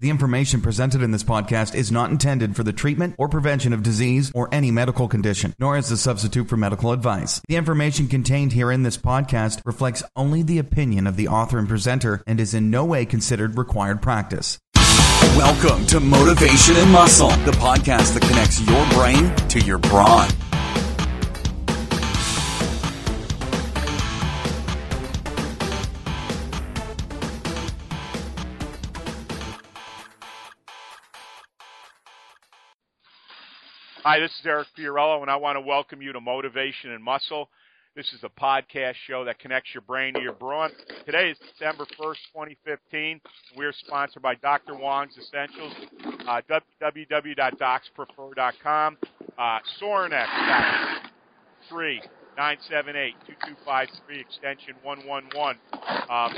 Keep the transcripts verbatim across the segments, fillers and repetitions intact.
The information presented in this podcast is not intended for the treatment or prevention of disease or any medical condition, nor as a substitute for medical advice. The information contained here in this podcast reflects only the opinion of the author and presenter and is in no way considered required practice. Welcome to Motivation and Muscle, the podcast that connects your brain to your brawn. Hi, this is Eric Fiorillo, and I want to welcome you to Motivation and Muscle. This is a podcast show that connects your brain to your brawn. Today is December first, twenty fifteen. We're sponsored by Doctor Wong's Essentials, uh, w w w dot docs prefer dot com, uh, Sorinex, three nine seven eight, two two five three, extension one one one. Um,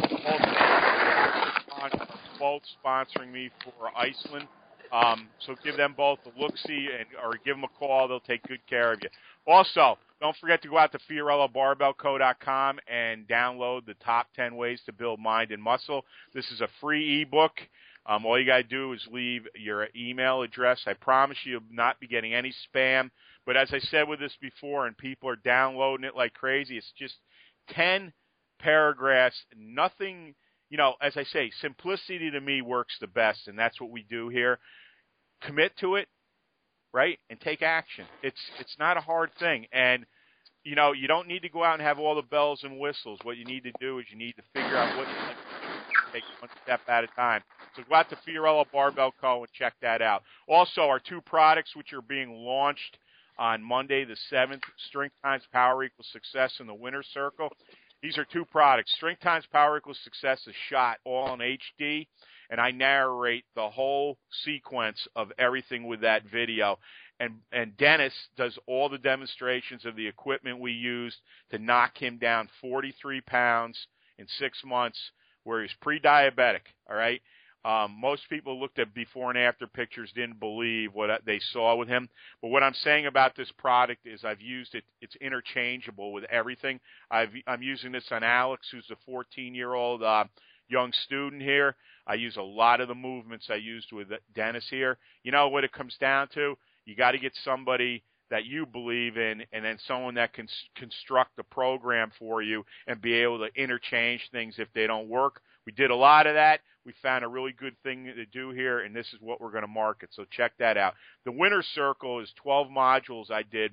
both, both sponsoring me for Iceland. Um, so give them both a look-see and, or give them a call. They'll take good care of you. Also, don't forget to go out to Fiorillo Barbell Co dot com and download the top ten ways to build mind and muscle. This is a free ebook. Um, all you got to do is leave your email address. I promise you you'll not be getting any spam. But as I said with this before, and people are downloading it like crazy, it's just ten paragraphs, nothing. You know, as I say, simplicity to me works the best, and that's what we do here. Commit to it, right, and take action. It's it's not a hard thing, and you know you don't need to go out and have all the bells and whistles. What you need to do is you need to figure out what you like to do, take one step at a time. So go out to Fiorillo Barbell Co and check that out. Also, our two products which are being launched on Monday the seventh, Strength Times Power Equals Success in the Winner's Circle. These are two products. Strength Times Power Equals Success is shot all in H D, and I narrate the whole sequence of everything with that video. And and Dennis does all the demonstrations of the equipment we used to knock him down forty-three pounds in six months where he's pre-diabetic, all right? Um, most people looked at before and after pictures, didn't believe what they saw with him. But what I'm saying about this product is I've used it. It's interchangeable with everything. I've, I'm using this on Alex, who's a fourteen-year-old uh, young student here. I use a lot of the movements I used with Dennis here. You know what it comes down to? You got to get somebody that you believe in, and then someone that can construct a program for you and be able to interchange things if they don't work. We did a lot of that. We found a really good thing to do here, and this is what we're going to market. So check that out. The Winner's Circle is twelve modules I did.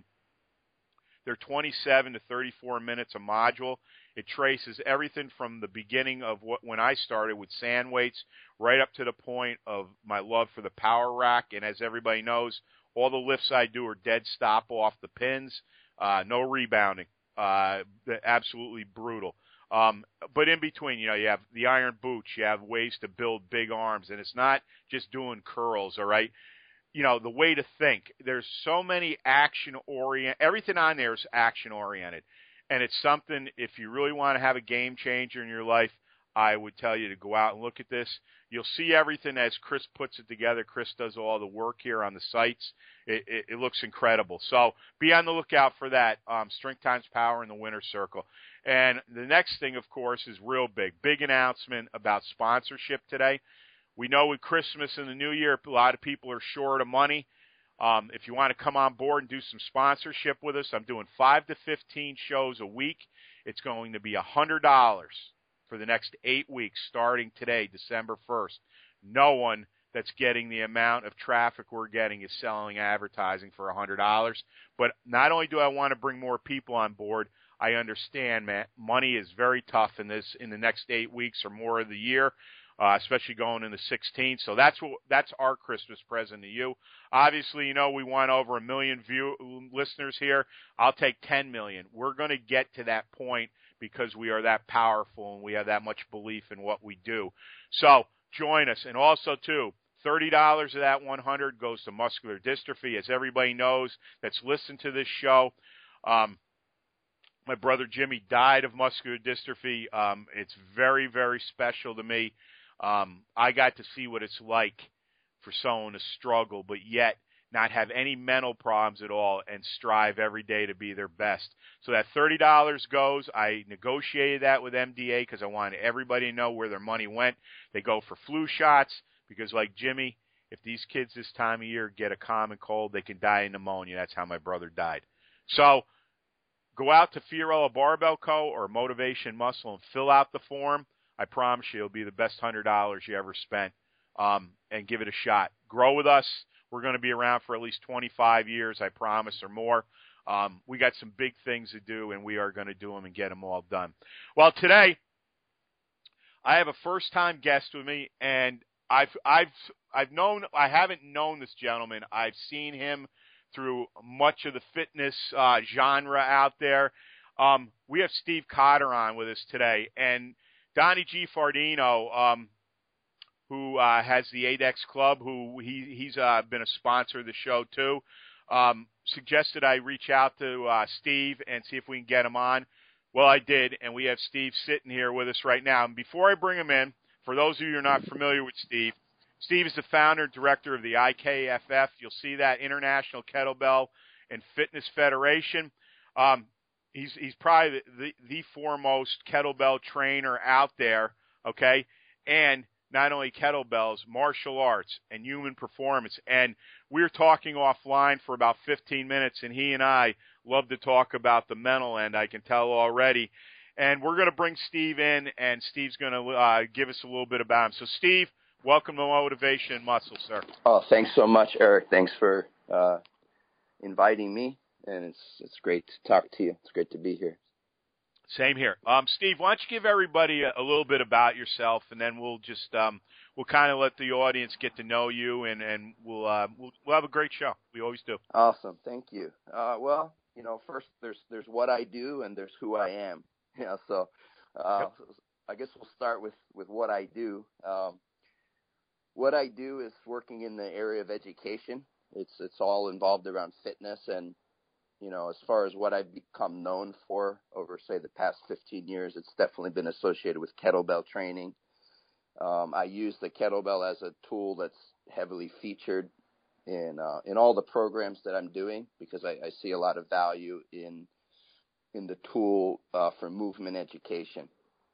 They're twenty-seven to thirty-four minutes a module. It traces everything from the beginning of what when I started with sand weights right up to the point of my love for the power rack. And as everybody knows, all the lifts I do are dead stop off the pins, uh, no rebounding, uh, absolutely brutal. Um, but in between, you know, you have the iron boots, you have ways to build big arms, and it's not just doing curls, all right? You know, the way to think. There's so many action-oriented, everything on there is action-oriented, and it's something, if you really want to have a game changer in your life, I would tell you to go out and look at this. You'll see everything as Chris puts it together. Chris does all the work here on the sites. It, it, it looks incredible. So be on the lookout for that, um, Strength Times Power in the Winner's Circle. And the next thing, of course, is real big. Big announcement about sponsorship today. We know with Christmas and the New Year, a lot of people are short of money. Um, if you want to come on board and do some sponsorship with us, I'm doing five to fifteen shows a week. It's going to be one hundred dollars for the next eight weeks starting today, December first. No one that's getting the amount of traffic we're getting is selling advertising for one hundred dollars. But not only do I want to bring more people on board, I understand, man, money is very tough in this in the next eight weeks or more of the year, uh, especially going in the sixteenth. So that's what that's our Christmas present to you. Obviously, you know, we want over a million view listeners here. I'll take ten million. We're going to get to that point because we are that powerful and we have that much belief in what we do. So join us. And also, too, thirty dollars of that one hundred dollars goes to muscular dystrophy. As everybody knows that's listened to this show, um, my brother Jimmy died of muscular dystrophy. Um, it's very, very special to me. Um, I got to see what it's like for someone to struggle, but yet not have any mental problems at all and strive every day to be their best. So that thirty dollars goes. I negotiated that with M D A because I wanted everybody to know where their money went. They go for flu shots Because like Jimmy, if these kids this time of year get a common cold, they can die of pneumonia. That's how my brother died. So go out to Fiorillo Barbell Co. or Motivation Muscle and fill out the form. I promise you it'll be the best one hundred dollars you ever spent, um, and give it a shot. Grow with us. We're going to be around for at least twenty-five years, I promise, or more. Um, we got some big things to do, and we are going to do them and get them all done. Well, today I have a first-time guest with me, and I've I've I've known I haven't known this gentleman. I've seen him through much of the fitness uh, genre out there. Um, we have Steve Cotter on with us today, and Donnie G. Fardino, um, who uh, has the A D E X Club, who he, he's uh, been a sponsor of the show too, um, suggested I reach out to uh, Steve and see if we can get him on. Well, I did, and we have Steve sitting here with us right now. And before I bring him in, for those of you who are not familiar with Steve, Steve is the founder and director of the I K F F. You'll see that, International Kettlebell and Fitness Federation. Um, he's he's probably the, the, the foremost kettlebell trainer out there, okay? And not only kettlebells, martial arts, and human performance. And we were talking offline for about fifteen minutes, and he and I love to talk about the mental end, I can tell already. And we're going to bring Steve in, and Steve's going to uh, give us a little bit about him. So, Steve, welcome to Motivation and Muscle, sir. Oh, thanks so much, Eric. Thanks for uh, inviting me, and it's it's great to talk to you. It's great to be here. Same here. Um, Steve, why don't you give everybody a, a little bit about yourself, and then we'll just um, we'll kind of let the audience get to know you, and and we'll uh, we'll we'll have a great show. We always do. Awesome, thank you. Uh, well, you know, first there's there's what I do, and there's who I am. You know, so uh, yep. I guess we'll start with with what I do. Um, what I do is working in the area of education. It's it's all involved around fitness, and you know, as far as what I've become known for over, say, the past fifteen years, it's definitely been associated with kettlebell training. Um, I use the kettlebell as a tool that's heavily featured in uh, in all the programs that I'm doing, because I, I see a lot of value in in the tool uh, for movement education.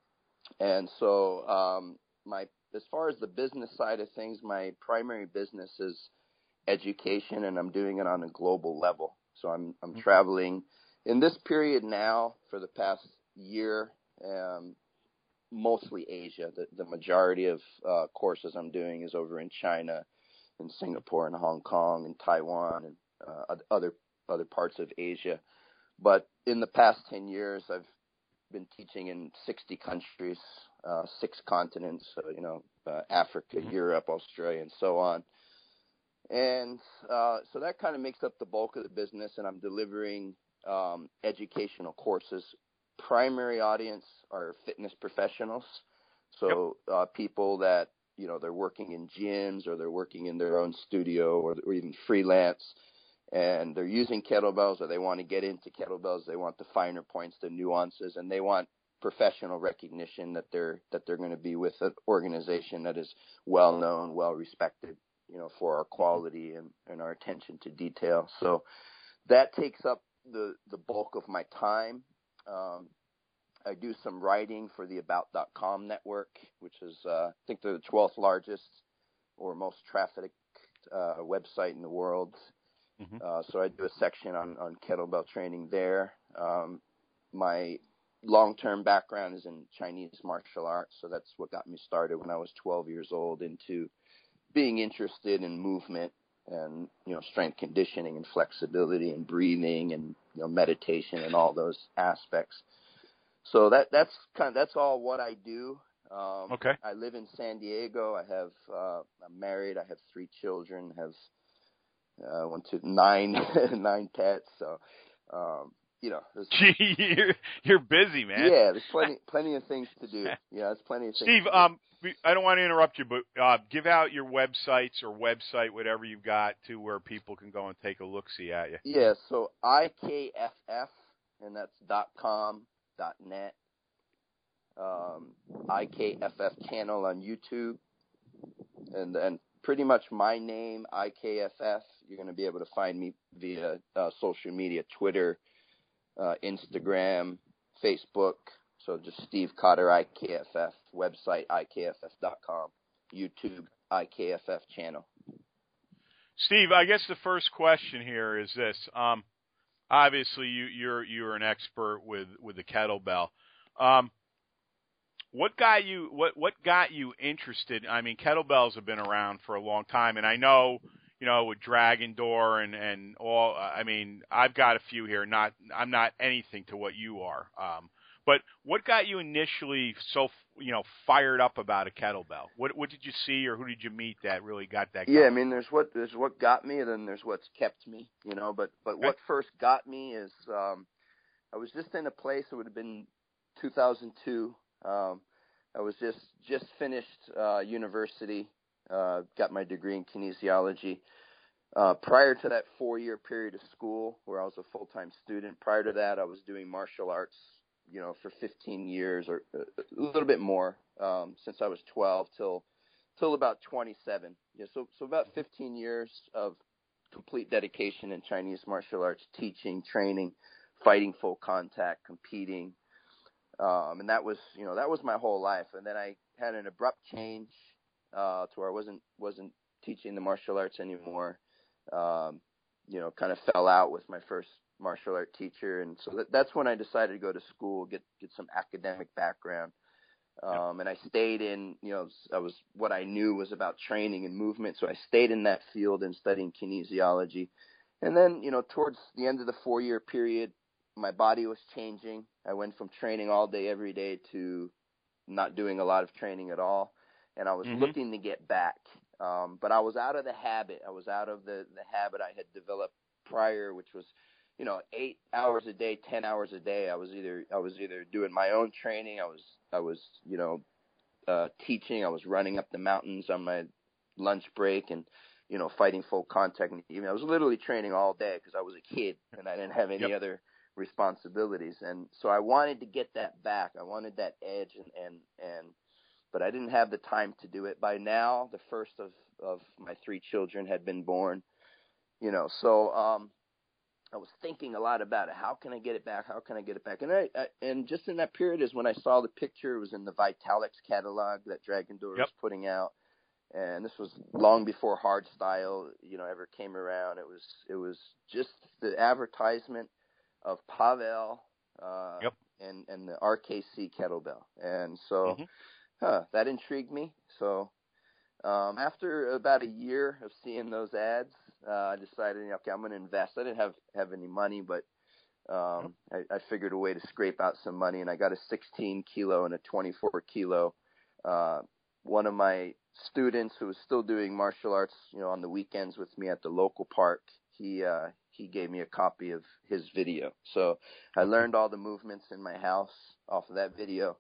And so um, my as far as the business side of things, my primary business is education, and I'm doing it on a global level. So I'm I'm mm-hmm. traveling in this period now for the past year, um, mostly Asia. The, the majority of uh, courses I'm doing is over in China, in Singapore, and Hong Kong, and Taiwan, and uh, other other parts of Asia. But in the past ten years, I've been teaching in sixty countries, uh, six continents, so, you know, uh, Africa, mm-hmm. Europe, Australia, and so on. And uh, so that kind of makes up the bulk of the business, and I'm delivering um, educational courses. Primary audience are fitness professionals, so yep. uh, people that, you know, they're working in gyms, or they're working in their own studio, or, or even freelance, and they're using kettlebells, or they want to get into kettlebells. They want the finer points, the nuances, and they want professional recognition that they're that they're going to be with an organization that is well known, well respected, you know, for our quality and, and our attention to detail. So that takes up the, the bulk of my time. Um, I do some writing for the about dot com network, which is, uh, I think they're the twelfth largest or most trafficked uh, website in the world. Mm-hmm. Uh, so I do a section on, on kettlebell training there. Um, my long-term background is in Chinese martial arts, so that's what got me started when I was twelve years old into being interested in movement and, you know, strength conditioning and flexibility and breathing and, you know, meditation and all those aspects. So that that's kind of, that's all what I do. Um, okay. I live in San Diego. I have uh, I'm married. I have three children. Have uh, one, two, nine nine pets. So um, you know, Gee, you're you're busy, man. Yeah, there's plenty plenty of things to do. Yeah, there's plenty of things. Steve, um, I don't want to interrupt you, but uh, give out your websites or website, whatever you've got, to where people can go and take a look-see at you. Yeah, so I K F F, and that's dot com, dot net. Um, I K F F channel on YouTube, and then pretty much my name, I K F F. You're going to be able to find me via uh, social media, Twitter, uh, Instagram, Facebook. So just Steve Cotter, I K F F, website I K F F dot com, YouTube, I K F F channel. Steve, I guess the first question here is this. Um, obviously, you, you're you're an expert with, with the kettlebell. Um, what got you what what got you interested? I mean, kettlebells have been around for a long time, and I know, you know, with Dragon Door and and all. I mean, I've got a few here. Not I'm not anything to what you are. Um, but what got you initially so you know fired up about a kettlebell? What what did you see or who did you meet that really got that going? Yeah, I mean, there's what there's what got me, and then there's what's kept me. You know, but but Okay. what first got me is um, I was just in a place. It would have been two thousand two. Um, I was just just finished uh, university, uh, got my degree in kinesiology. Uh, prior to that four-year period of school where I was a full-time student, prior to that I was doing martial arts, you know, for fifteen years or a little bit more, um, since I was twelve till till about twenty-seven. Yeah, so so about fifteen years of complete dedication in Chinese martial arts, teaching, training, fighting full contact, competing. Um, and that was, you know, that was my whole life. And then I had an abrupt change, uh, to where I wasn't, wasn't teaching the martial arts anymore. Um, you know, kind of fell out with my first martial art teacher. And so that, that's when I decided to go to school, get, get some academic background. Um, and I stayed in, you know, I was, what I knew was about training and movement. So I stayed in that field and studying kinesiology. And then, you know, towards the end of the four year period, my body was changing. I went from training all day, every day to not doing a lot of training at all. And I was Mm-hmm. looking to get back. Um, but I was out of the habit. I was out of the, the habit I had developed prior, which was, you know, eight hours a day, ten hours a day. I was either, I was either doing my own training. I was, I was, you know, uh, teaching. I was running up the mountains on my lunch break and, you know, fighting full contact. And even I was literally training all day because I was a kid and I didn't have any Yep. other responsibilities. And so I wanted to get that back. I wanted that edge and, and, and, but I didn't have the time to do it. By now, the first of, of my three children had been born, you know, so, um, I was thinking a lot about it. How can I get it back? How can I get it back? And I, I and just in that period is when I saw the picture. It was in the Vitalix catalog that Dragon Door Yep. was putting out. And this was long before hardstyle, you know, ever came around. It was, it was just the advertisement of Pavel, uh, Yep. and, and the R K C kettlebell. And so, Mm-hmm. huh, that intrigued me. So, um, after about a year of seeing those ads, uh, I decided, okay, I'm going to invest. I didn't have, have any money, but, um, I, I figured a way to scrape out some money, and I got a sixteen kilo and a twenty-four kilo. Uh, one of my students who was still doing martial arts, you know, on the weekends with me at the local park, he, uh, he gave me a copy of his video. So I learned all the movements in my house off of that video.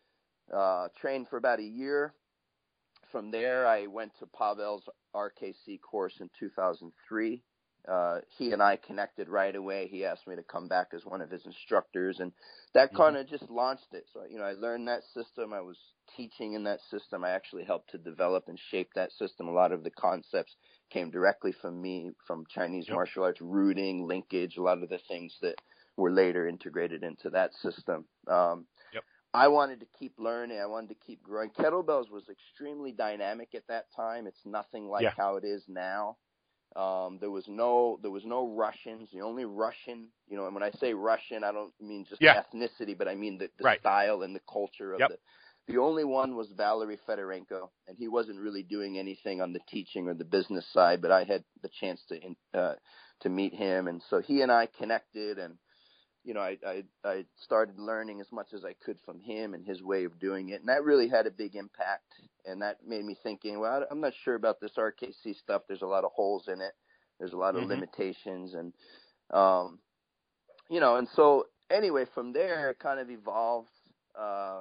Uh, trained for about a year. From there, I went to Pavel's R K C course in two thousand three. Uh, he and I connected right away. He asked me to come back as one of his instructors, and that Mm-hmm. kind of just launched it. So, you know, I learned that system. I was teaching in that system. I actually helped to develop and shape that system. A lot of the concepts came directly from me, from Chinese Yep. martial arts, rooting, linkage, a lot of the things that were later integrated into that system. Um, Yep. I wanted to keep learning. I wanted to keep growing. Kettlebells was extremely dynamic at that time. It's nothing like Yeah. how it is now. Um, there was no, there was no Russians. The only Russian, you know, and when I say Russian, I don't mean just Yeah. ethnicity, but I mean the, the Right. style and the culture of Yep. the, the only one was Valery Fedorenko, and he wasn't really doing anything on the teaching or the business side, but I had the chance to, uh, to meet him. And so he and I connected, and, you know, I, I, I started learning as much as I could from him and his way of doing it. And that really had a big impact. And that made me thinking, well, I'm not sure about this R K C stuff. There's a lot of holes in it. There's a lot of Mhm. limitations. And, um, you know, and so anyway, from there it kind of evolved. Uh,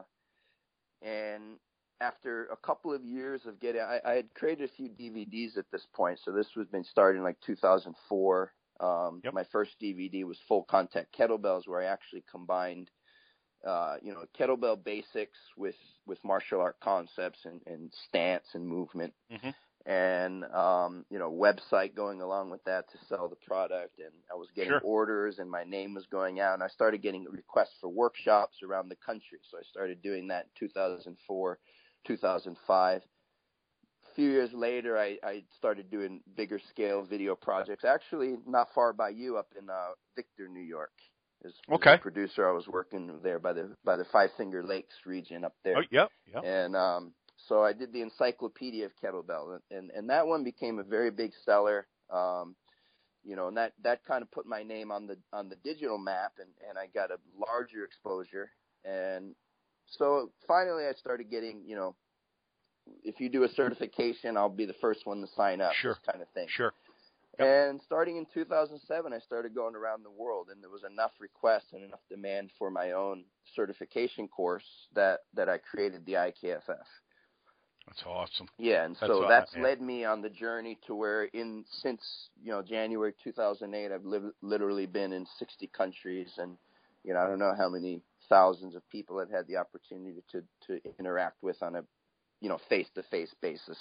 and after a couple of years of getting, I, I had created a few D V Ds at this point. So this was been starting like two thousand four. Um, Yep. My first D V D was Full Contact Kettlebells, where I actually combined, uh, you know, kettlebell basics with, with martial art concepts and, and stance and movement, Mm-hmm. and, um, you know, website going along with that to sell the product. And I was getting Sure. orders, and my name was going out, and I started getting requests for workshops around the country. So I started doing that in two thousand four, two thousand five. few years later, I, I started doing bigger scale video projects. Actually, not far by you, up in uh, Victor, New York. Is, okay. Is the producer. I was working there by the by the Five Finger Lakes region up there. Oh, yep, yep. And um, so I did the Encyclopedia of Kettlebell, and and that one became a very big seller. Um, you know, and that, that kind of put my name on the on the digital map, and, and I got a larger exposure. And so finally, I started getting, you know, if you do a certification, I'll be the first one to sign up. Sure. This kind of thing. Sure. Yep. And starting in two thousand seven, I started going around the world, and there was enough requests and enough demand for my own certification course that, that I created the I K F F. That's awesome. Yeah, and that's so awesome. that's yeah. led me on the journey to where in since, you know, January two thousand eight, I've li- literally been in sixty countries, and, you know, I don't know how many thousands of people I've had the opportunity to, to interact with on a, you know, face-to-face basis.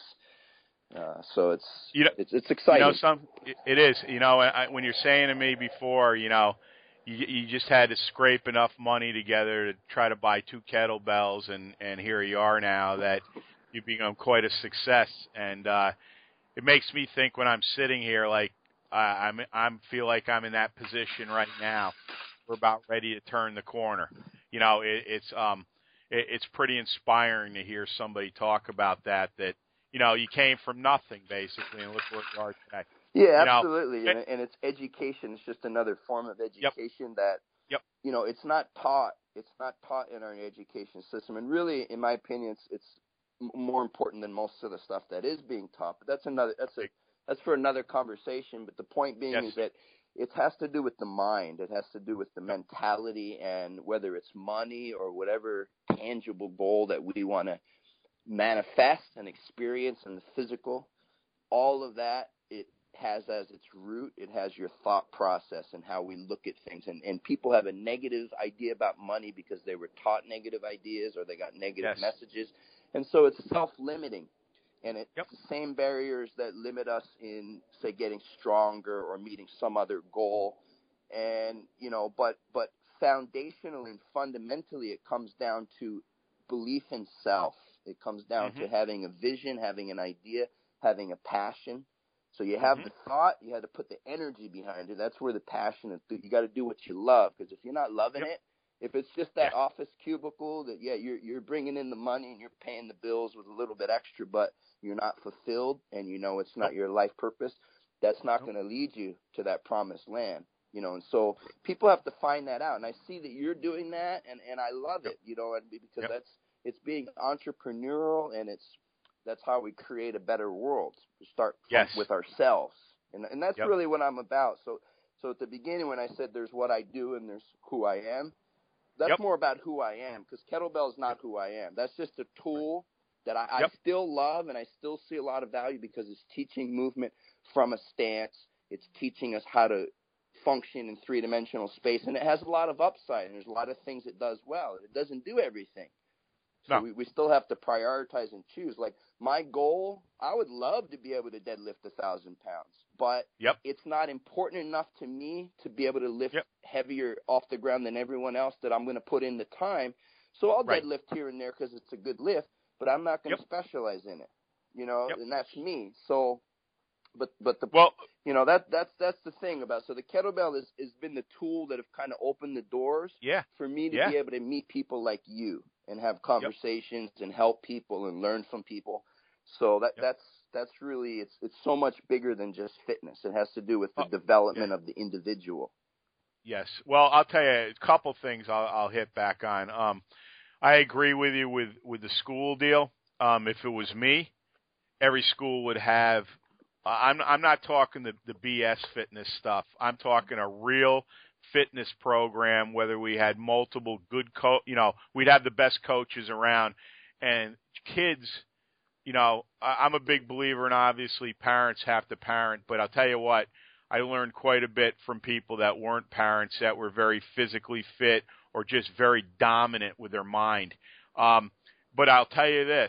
Uh, so it's, you know, it's it's exciting. You know, some it is. You know, I, when you're saying to me before, you know, you, you just had to scrape enough money together to try to buy two kettlebells, and, and here you are now that you've become quite a success. And uh, it makes me think when I'm sitting here, like uh, I'm I'm feel like I'm in that position right now. We're about ready to turn the corner. You know, it, it's um, it, it's pretty inspiring to hear somebody talk about that. That you know, you came from nothing basically, and look where you are today. Yeah, you absolutely. Know, and, and it's education. It's just another form of education yep. that, yep. you know, it's not taught. It's not taught in our education system. And really, in my opinion, it's, it's more important than most of the stuff that is being taught. But that's another. That's a. That's for another conversation. But the point being yes. is that it has to do with the mind. It has to do with the mentality, and whether it's money or whatever tangible goal that we want to manifest and experience in the physical, all of that, it has as its root, it has your thought process and how we look at things. And, and people have a negative idea about money because they were taught negative ideas or they got negative yes. messages. And so it's self-limiting. And it's yep. the same barriers that limit us in, say, getting stronger or meeting some other goal. And, you know, but, but foundationally and fundamentally, it comes down to belief in self. It comes down mm-hmm. to having a vision, having an idea, having a passion. So you have mm-hmm. the thought, you have to put the energy behind it. That's where the passion is. You got to do what you love, because if you're not loving yep. it, if it's just that yeah. office cubicle that, yeah, you're you're bringing in the money and you're paying the bills with a little bit extra, but you're not fulfilled and you know it's not nope. your life purpose, that's not nope. going to lead you to that promised land. You know, and so people have to find that out. And I see that you're doing that, and, and I love yep. it, you know, and because yep. that's it's being entrepreneurial, and it's that's how we create a better world. We start yes. with ourselves, and and that's yep. really what I'm about. So so at the beginning when I said there's what I do and there's who I am, that's yep. more about who I am, because kettlebell is not who I am. That's just a tool that I, yep. I still love, and I still see a lot of value because it's teaching movement from a stance. It's teaching us how to function in three-dimensional space, and it has a lot of upside, and there's a lot of things it does well. It doesn't do everything. So no. we, we still have to prioritize and choose. Like my goal, I would love to be able to deadlift a thousand pounds, but yep. it's not important enough to me to be able to lift yep. heavier off the ground than everyone else that I'm going to put in the time. So I'll right. deadlift here and there because it's a good lift, but I'm not going to yep. specialize in it, you know, yep. and that's me. So, but, but the, well, you know, that, that's, that's the thing about, so the kettlebell has, has been the tool that have kind of opened the doors yeah. for me to yeah. be able to meet people like you and have conversations yep. and help people and learn from people. So that, yep. that's, that's really, it's, it's so much bigger than just fitness. It has to do with the oh, development yeah. of the individual. Yes. Well, I'll tell you a couple things I'll, I'll hit back on. Um, I agree with you with, with the school deal. Um, if it was me, every school would have, uh, I'm, I'm not talking the, the B S fitness stuff. I'm talking a real fitness program, whether we had multiple good co you know, we'd have the best coaches around, and kids, you know, I'm a big believer, and obviously parents have to parent, but I'll tell you what, I learned quite a bit from people that weren't parents, that were very physically fit or just very dominant with their mind. Um, but I'll tell you this,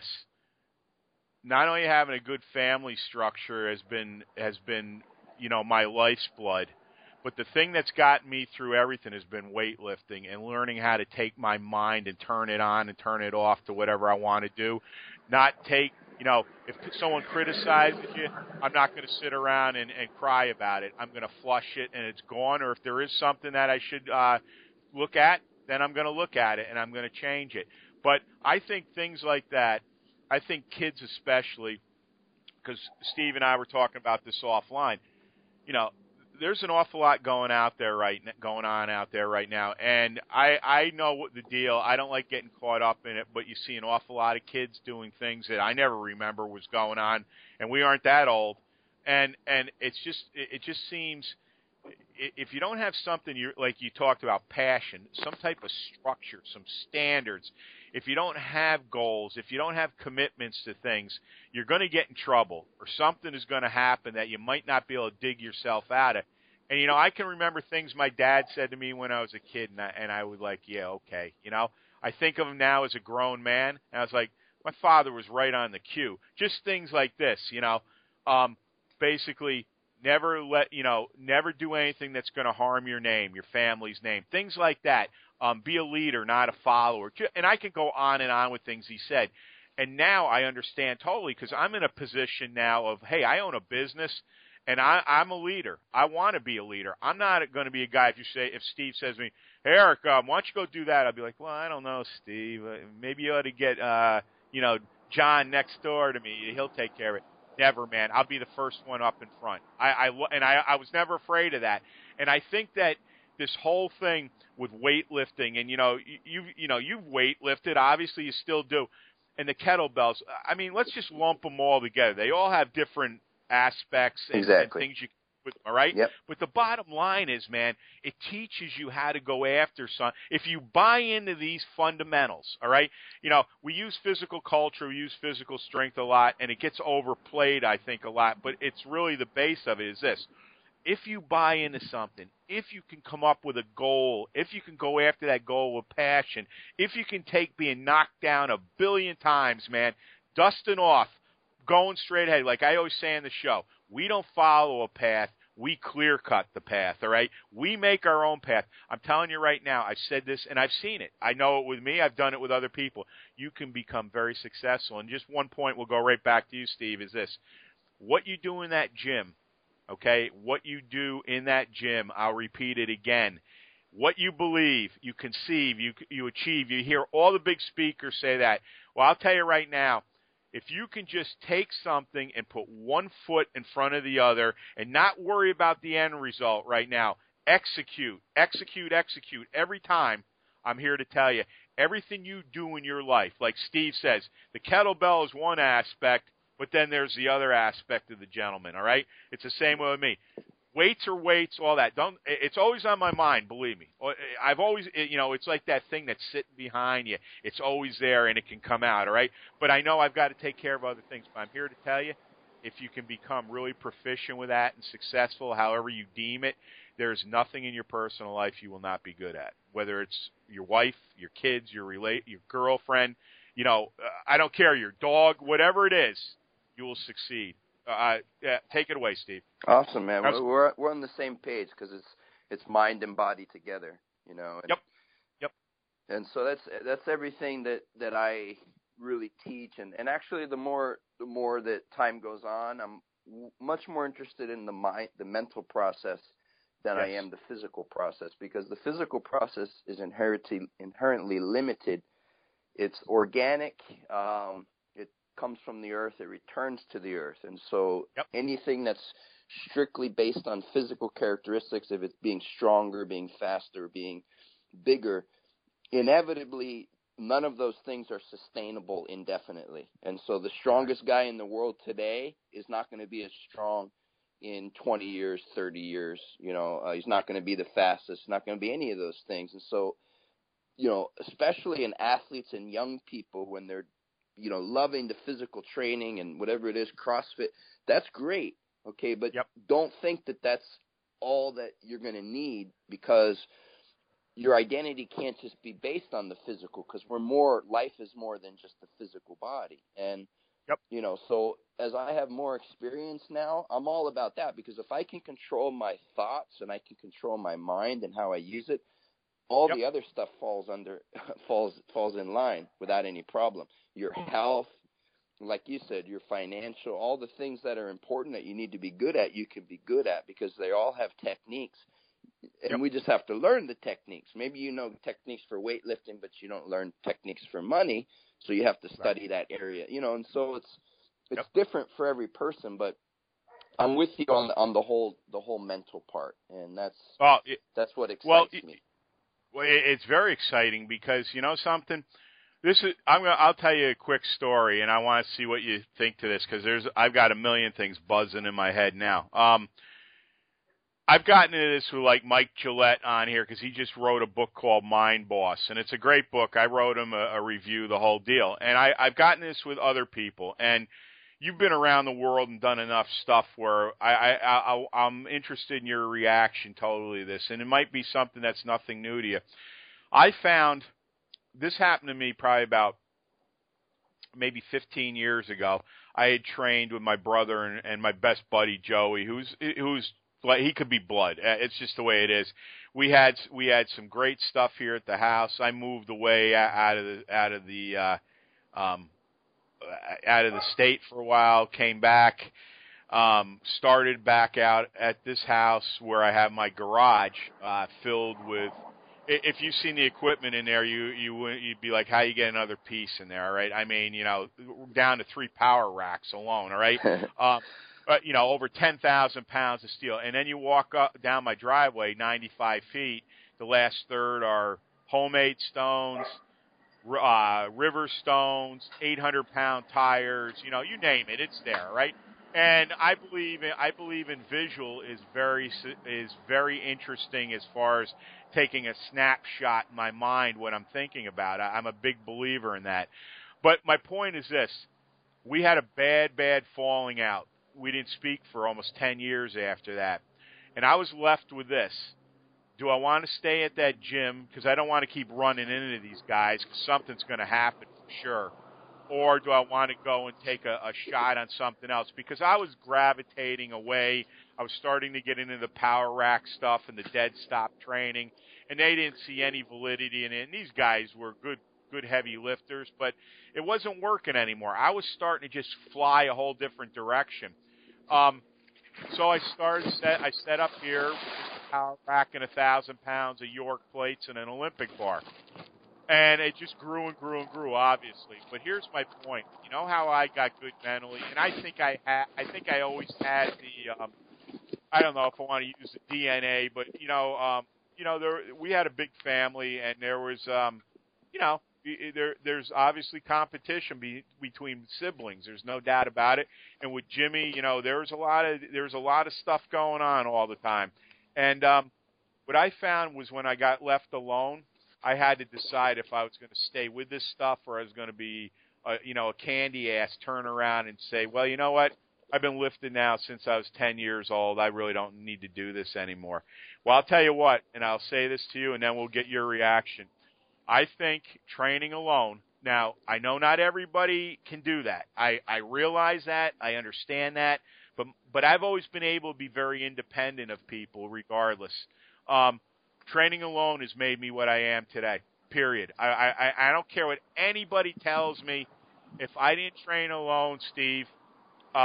not only having a good family structure has been, has been, you know, my life's blood, but the thing that's gotten me through everything has been weightlifting and learning how to take my mind and turn it on and turn it off to whatever I want to do. Not take, You know, if someone criticizes you, I'm not going to sit around and, and cry about it. I'm going to flush it and it's gone. Or if there is something that I should uh, look at, then I'm going to look at it and I'm going to change it. But I think things like that, I think kids especially, because Steve and I were talking about this offline, you know, there's an awful lot going out there right going on out there right now, and I I know what the deal. I don't like getting caught up in it, but you see an awful lot of kids doing things that I never remember was going on, and we aren't that old, and and it's just it just seems if you don't have something you like you talked about passion, some type of structure, some standards. If you don't have goals, if you don't have commitments to things, you're going to get in trouble or something is going to happen that you might not be able to dig yourself out of. And, you know, I can remember things my dad said to me when I was a kid, and I, and I was like, yeah, okay. You know, I think of him now as a grown man, and I was like, my father was right on the cue. Just things like this, you know, um, basically never let, you know, never do anything that's going to harm your name, your family's name, things like that. Um, be a leader, not a follower. And I can go on and on with things he said. And now I understand totally because I'm in a position now of, hey, I own a business and I, I'm a leader. I want to be a leader. I'm not going to be a guy if you say, if Steve says to me, hey, Eric, um, why don't you go do that? I'll be like, well, I don't know, Steve. Maybe you ought to get, uh, you know, John next door to me. He'll take care of it. Never, man. I'll be the first one up in front. I, I and I, I was never afraid of that. And I think that this whole thing with weightlifting, and you know, you you know, you've weightlifted. Obviously, you still do. And the kettlebells. I mean, let's just lump them all together. They all have different aspects and, exactly. and things you. All right? Yep. But the bottom line is, man, it teaches you how to go after some. If you buy into these fundamentals, all right? You know, we use physical culture, we use physical strength a lot, and it gets overplayed, I think, a lot. But it's really the base of it is this. If you buy into something, if you can come up with a goal, if you can go after that goal with passion, if you can take being knocked down a billion times, man, dusting off, going straight ahead. Like I always say in the show, we don't follow a path. We clear-cut the path, all right? We make our own path. I'm telling you right now, I've said this, and I've seen it. I know it with me. I've done it with other people. You can become very successful. And just one point, we'll go right back to you, Steve, is this. What you do in that gym, okay, what you do in that gym, I'll repeat it again. What you believe, you conceive, you, you achieve. You hear all the big speakers say that. Well, I'll tell you right now, if you can just take something and put one foot in front of the other and not worry about the end result right now, execute, execute, execute every time, I'm here to tell you, everything you do in your life, like Steve says, the kettlebell is one aspect, but then there's the other aspect of the gentleman, all right? It's the same way with me. Weights are weights, all that. Don't. It's always on my mind, believe me. I've always, you know, it's like that thing that's sitting behind you. It's always there, and it can come out, all right? But I know I've got to take care of other things. But I'm here to tell you, if you can become really proficient with that and successful, however you deem it, there's nothing in your personal life you will not be good at. Whether it's your wife, your kids, your relate, your girlfriend, you know, uh, I don't care, your dog, whatever it is, you will succeed. Uh, yeah, take it away, Steve. Awesome, man. We're we're, we're on the same page because it's it's mind and body together, you know. And, yep. Yep. And so that's that's everything that, that I really teach, and, and actually the more the more that time goes on, I'm w- much more interested in the mind, the mental process than yes. I am the physical process, because the physical process is inherently inherently limited. It's organic. Um, comes from the earth, it returns to the earth. And so yep. anything that's strictly based on physical characteristics, if it's being stronger, being faster, being bigger, inevitably none of those things are sustainable indefinitely. And so the strongest guy in the world today is not going to be as strong in twenty years, thirty years. You know, uh, he's not going to be the fastest, not going to be any of those things. And so, you know, especially in athletes and young people, when they're you know, loving the physical training and whatever it is, CrossFit, that's great, okay? But yep. don't think that that's all that you're going to need, because your identity can't just be based on the physical, because we're more, life is more than just the physical body. And, yep. you know, so as I have more experience now, I'm all about that, because if I can control my thoughts and I can control my mind and how I use it, all yep. the other stuff falls under falls falls in line without any problem. Your health, like you said, your financial, all the things that are important that you need to be good at, you can be good at because they all have techniques. And yep. we just have to learn the techniques. Maybe you know techniques for weightlifting, but you don't learn techniques for money, so you have to study right. that area. You know, and so it's it's yep. different for every person, but I'm with you on the, on the whole the whole mental part, and that's well, it, that's what excites well, me. It, well, it's very exciting because you know something. This is I'm gonna I'll tell you a quick story, and I want to see what you think to this because there's I've got a million things buzzing in my head now. Um, I've gotten into this with like Mike Gillette on here because he just wrote a book called Mind Boss, and it's a great book. I wrote him a, a review, the whole deal, and I, I've gotten this with other people, and you've been around the world and done enough stuff where I, I, I, I'm interested in your reaction totally to this, and it might be something that's nothing new to you. I found this happened to me probably about maybe fifteen years ago. I had trained with my brother and, and my best buddy Joey, who's who's he could be blood. It's just the way it is. We had we had some great stuff here at the house. I moved away out of the out of the uh, um, out of the state for a while. Came back, um, started back out at this house where I have my garage uh, filled with. If you've seen the equipment in there, you you wouldn't you'd be like, how you get another piece in there? All right, I mean, you know, down to three power racks alone. All right. um, Uh, you know, over ten thousand pounds of steel. And then you walk up down my driveway, ninety-five feet. The last third are homemade stones, uh, river stones, eight hundred pound tires. You know, you name it, it's there, right? And I believe in, I believe in visual is very is very interesting as far as taking a snapshot in my mind when I'm thinking about it. I'm a big believer in that. But my point is this: we had a bad, bad falling out. We didn't speak for almost ten years after that. And I was left with this. Do I want to stay at that gym because I don't want to keep running into these guys because something's going to happen for sure? Or do I want to go and take a, a shot on something else? Because I was gravitating away. I was starting to get into the power rack stuff and the dead stop training, and they didn't see any validity in it. And these guys were good good heavy lifters, but it wasn't working anymore. I was starting to just fly a whole different direction. Um, so I started set. I set up here with a power rack and a thousand pounds of York plates and an Olympic bar, and it just grew and grew and grew, obviously. But here's my point. You know how I got good mentally, and I think I had. I think I always had the. Um, I don't know if I want to use the D N A, but you know, um, you know, there we had a big family, and there was, um, you know. There, there's obviously competition be, between siblings. There's no doubt about it. And with Jimmy, you know, there was a lot of there's a lot of stuff going on all the time. And um, what I found was when I got left alone, I had to decide if I was going to stay with this stuff or I was going to be, a, you know, a candy ass, turn around and say, well, you know what? I've been lifting now since I was ten years old. I really don't need to do this anymore. Well, I'll tell you what, and I'll say this to you, and then we'll get your reaction. I think training alone, now, I know not everybody can do that. I, I realize that. I understand that. But but I've always been able to be very independent of people regardless. Um, training alone has made me what I am today, period. I, I, I don't care what anybody tells me. If I didn't train alone, Steve, uh,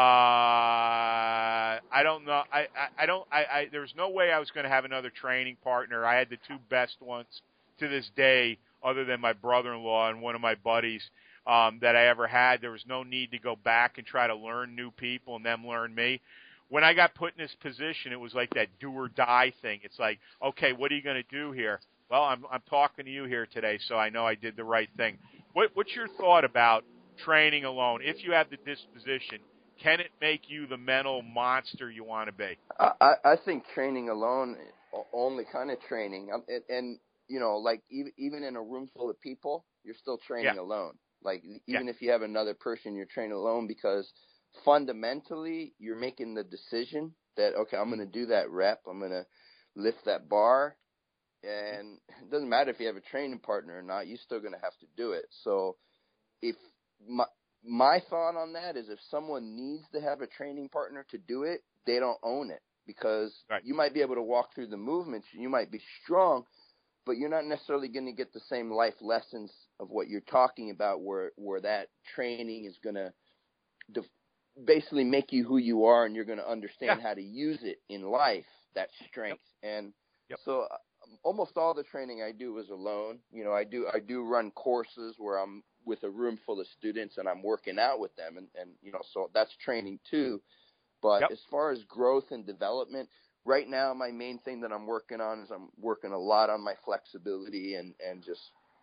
I don't know. I, I, I don't. I, I there's no way I was going to have another training partner. I had the two best ones to this day, other than my brother-in-law and one of my buddies um, that I ever had. There was no need to go back and try to learn new people and them learn me. When I got put in this position, it was like that do or die thing. It's like, okay, what are you going to do here? Well, I'm I'm talking to you here today, so I know I did the right thing. What what's your thought about training alone? If you have the disposition, can it make you the mental monster you want to be? I I think training alone, only kind of training, and, and you know, like even even in a room full of people, you're still training yeah. alone. Like even yeah. if you have another person, you're training alone because fundamentally you're making the decision that, okay, I'm going to do that rep. I'm going to lift that bar. And it doesn't matter if you have a training partner or not, you're still going to have to do it. So if my, my thought on that is if someone needs to have a training partner to do it, they don't own it because right. you might be able to walk through the movements. You might be strong, but you're not necessarily going to get the same life lessons of what you're talking about where, where that training is going to def- basically make you who you are, and you're going to understand Yeah. how to use it in life, that strength. Yep. And yep. so uh, almost all the training I do is alone. You know, I do I do run courses where I'm with a room full of students and I'm working out with them, and, and you know, so that's training too. But yep. as far as growth and development, right now my main thing that I'm working on is I'm working a lot on my flexibility and, and just,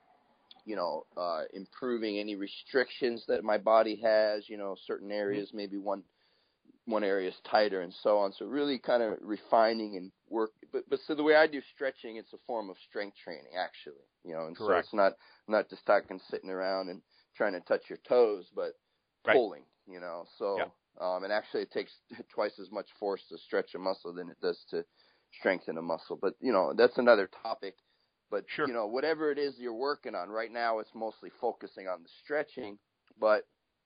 you know, uh, improving any restrictions that my body has, you know, certain areas, mm-hmm. maybe one one area is tighter and so on. So really kind of refining and work. But, but so the way I do stretching, it's a form of strength training, actually, you know, and Correct. so it's not, not just talking sitting around and trying to touch your toes, but right. pulling, you know, so, yep. um, and actually it takes twice as much force to stretch a muscle than it does to strengthen a muscle. But, you know, that's another topic. But, sure. you know, whatever it is you're working on right now, it's mostly focusing on the stretching, but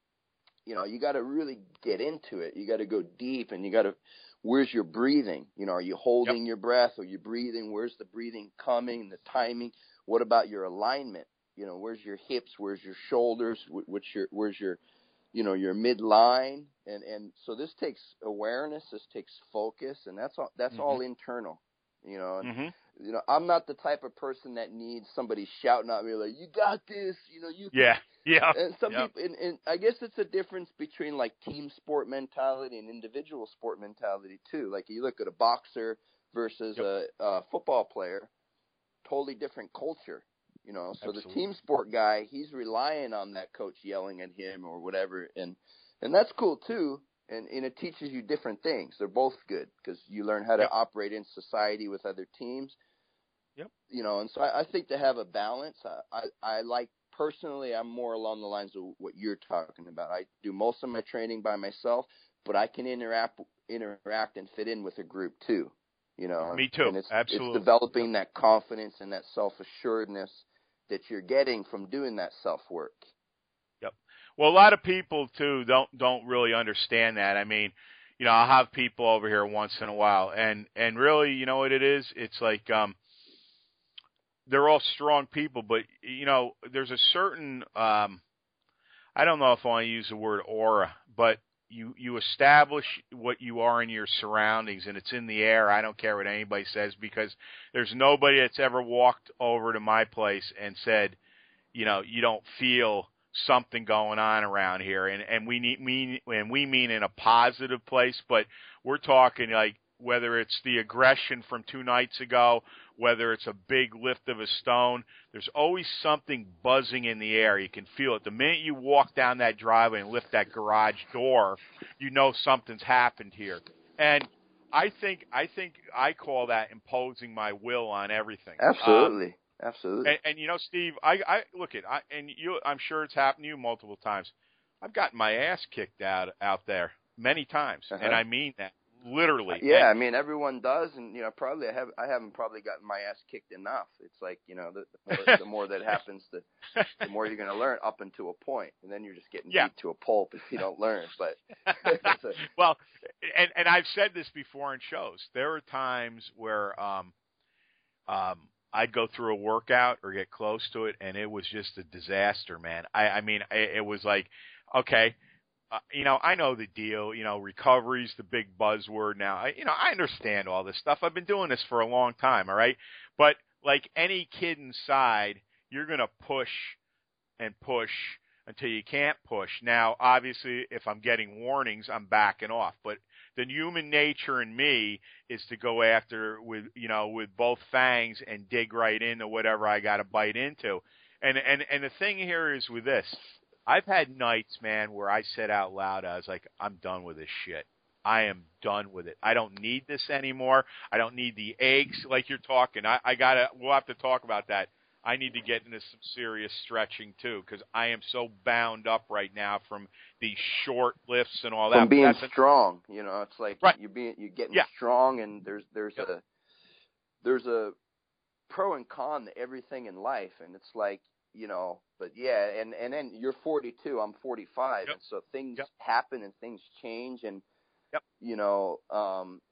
you know, you got to really get into it. You got to go deep, and you got to, where's your breathing? You know, are you holding yep. your breath? Are you breathing? Where's the breathing coming, the timing? What about your alignment? You know, where's your hips? Where's your shoulders? What's your, where's your, you know, your midline? And, and so this takes awareness. This takes focus, and that's all, that's mm-hmm. all internal, you know, and, mm-hmm. you know, I'm not the type of person that needs somebody shouting at me like, you got this, you know, you can. Yeah. Yeah. And some yep. people, and, and I guess it's a difference between like team sport mentality and individual sport mentality too. Like you look at a boxer versus yep. a, a football player, totally different culture, you know. So Absolutely. the team sport guy, he's relying on that coach yelling at him or whatever, and and that's cool too. And, and it teaches you different things. They're both good because you learn how to yep. operate in society with other teams. Yep. You know, and so I, I think to have a balance, I, I, I like. Personally, I'm more along the lines of what you're talking about. I do most of my training by myself, but I can interact, interact and fit in with a group too. You know, me too. And it's, Absolutely. It's developing that confidence and that self-assuredness that you're getting from doing that self-work. Yep. Well, a lot of people too don't don't really understand that. I mean, you know, I'll have people over here once in a while, and and really, you know what it is? It's like um. they're all strong people, but, you know, there's a certain, um, I don't know if I want to use the word aura, but you, you establish what you are in your surroundings, and it's in the air. I don't care what anybody says, because there's nobody that's ever walked over to my place and said, you know, you don't feel something going on around here. And, and we need, mean, and we mean in a positive place, but we're talking like, whether it's the aggression from two nights ago, whether it's a big lift of a stone, there's always something buzzing in the air. You can feel it. The minute you walk down that driveway and lift that garage door, you know something's happened here. And I think I think I call that imposing my will on everything. Absolutely. Um, Absolutely. And, and you know, Steve, I, I look at I and you. I'm sure it's happened to you multiple times. I've gotten my ass kicked out out there many times, uh-huh. and I mean that. Literally. Yeah, and, I mean everyone does, and you know probably I have I haven't probably gotten my ass kicked enough. It's like you know the, the, more, the more that happens, the the more you're going to learn up until a point, and then you're just getting yeah. beat to a pulp if you don't learn. But well, and and I've said this before in shows. There are times where um um I'd go through a workout or get close to it, and it was just a disaster, man. I I mean it, it was like okay. Uh, you know, I know the deal. You know, recovery's the big buzzword now. I, you know, I understand all this stuff. I've been doing this for a long time, all right? But like any kid inside, you're going to push and push until you can't push. Now, obviously, if I'm getting warnings, I'm backing off. But the human nature in me is to go after with, you know, with both fangs and dig right into whatever I got to bite into. And, and, and the thing here is with this, I've had nights, man, where I said out loud, I was like, I'm done with this shit. I am done with it. I don't need this anymore. I don't need the aches like you're talking. I, I got to, we'll have to talk about that. I need to get into some serious stretching too, because I am so bound up right now from these short lifts and all that. From being That's strong, you know, it's like right. you're being, you're getting yeah. strong, and there's, there's yep. a, there's a pro and con to everything in life. And it's like, you know, but yeah, and, and then you're forty-two, I'm forty-five. Yep. And so things yep. happen and things change, and, yep. you know, um,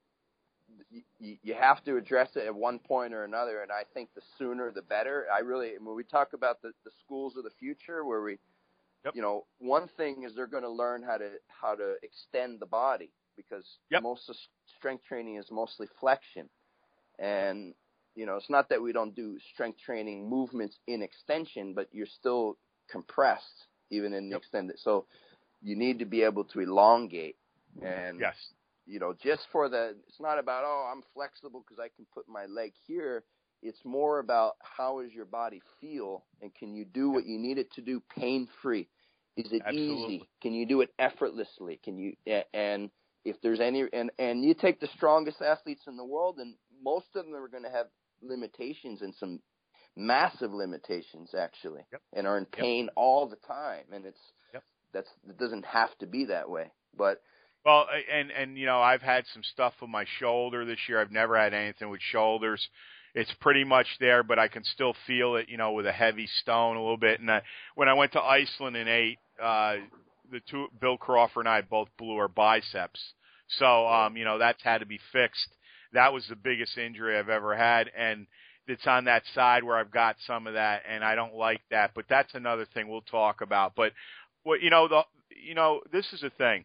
you, you have to address it at one point or another. And I think the sooner, the better. I really, when we talk about the, the schools of the future where we, Yep. you know, one thing is they're going to learn how to how to extend the body, because yep. most of strength training is mostly flexion. And, you know, it's not that we don't do strength training movements in extension, but you're still compressed even in the yep. extended. So you need to be able to elongate. And, yes. you know, just for the, it's not about, oh, I'm flexible because I can put my leg here. It's more about how does your body feel, and can you do what you need it to do pain-free? Is it Absolutely. easy? Can you do it effortlessly? Can you, and if there's any, and, and you take the strongest athletes in the world, and most of them are going to have limitations, and some massive limitations actually, yep. and are in pain yep. all the time. And it's, yep. that's, it doesn't have to be that way, but. Well, and, and, you know, I've had some stuff with my shoulder this year. I've never had anything with shoulders. It's pretty much there, but I can still feel it, you know, with a heavy stone a little bit. And I, when I went to Iceland in eight, uh, the two, Bill Crawford and I both blew our biceps. So, um, you know, that's had to be fixed. That was the biggest injury I've ever had. And it's on that side where I've got some of that, and I don't like that. But that's another thing we'll talk about. But, what you know, the, you know, this is the thing.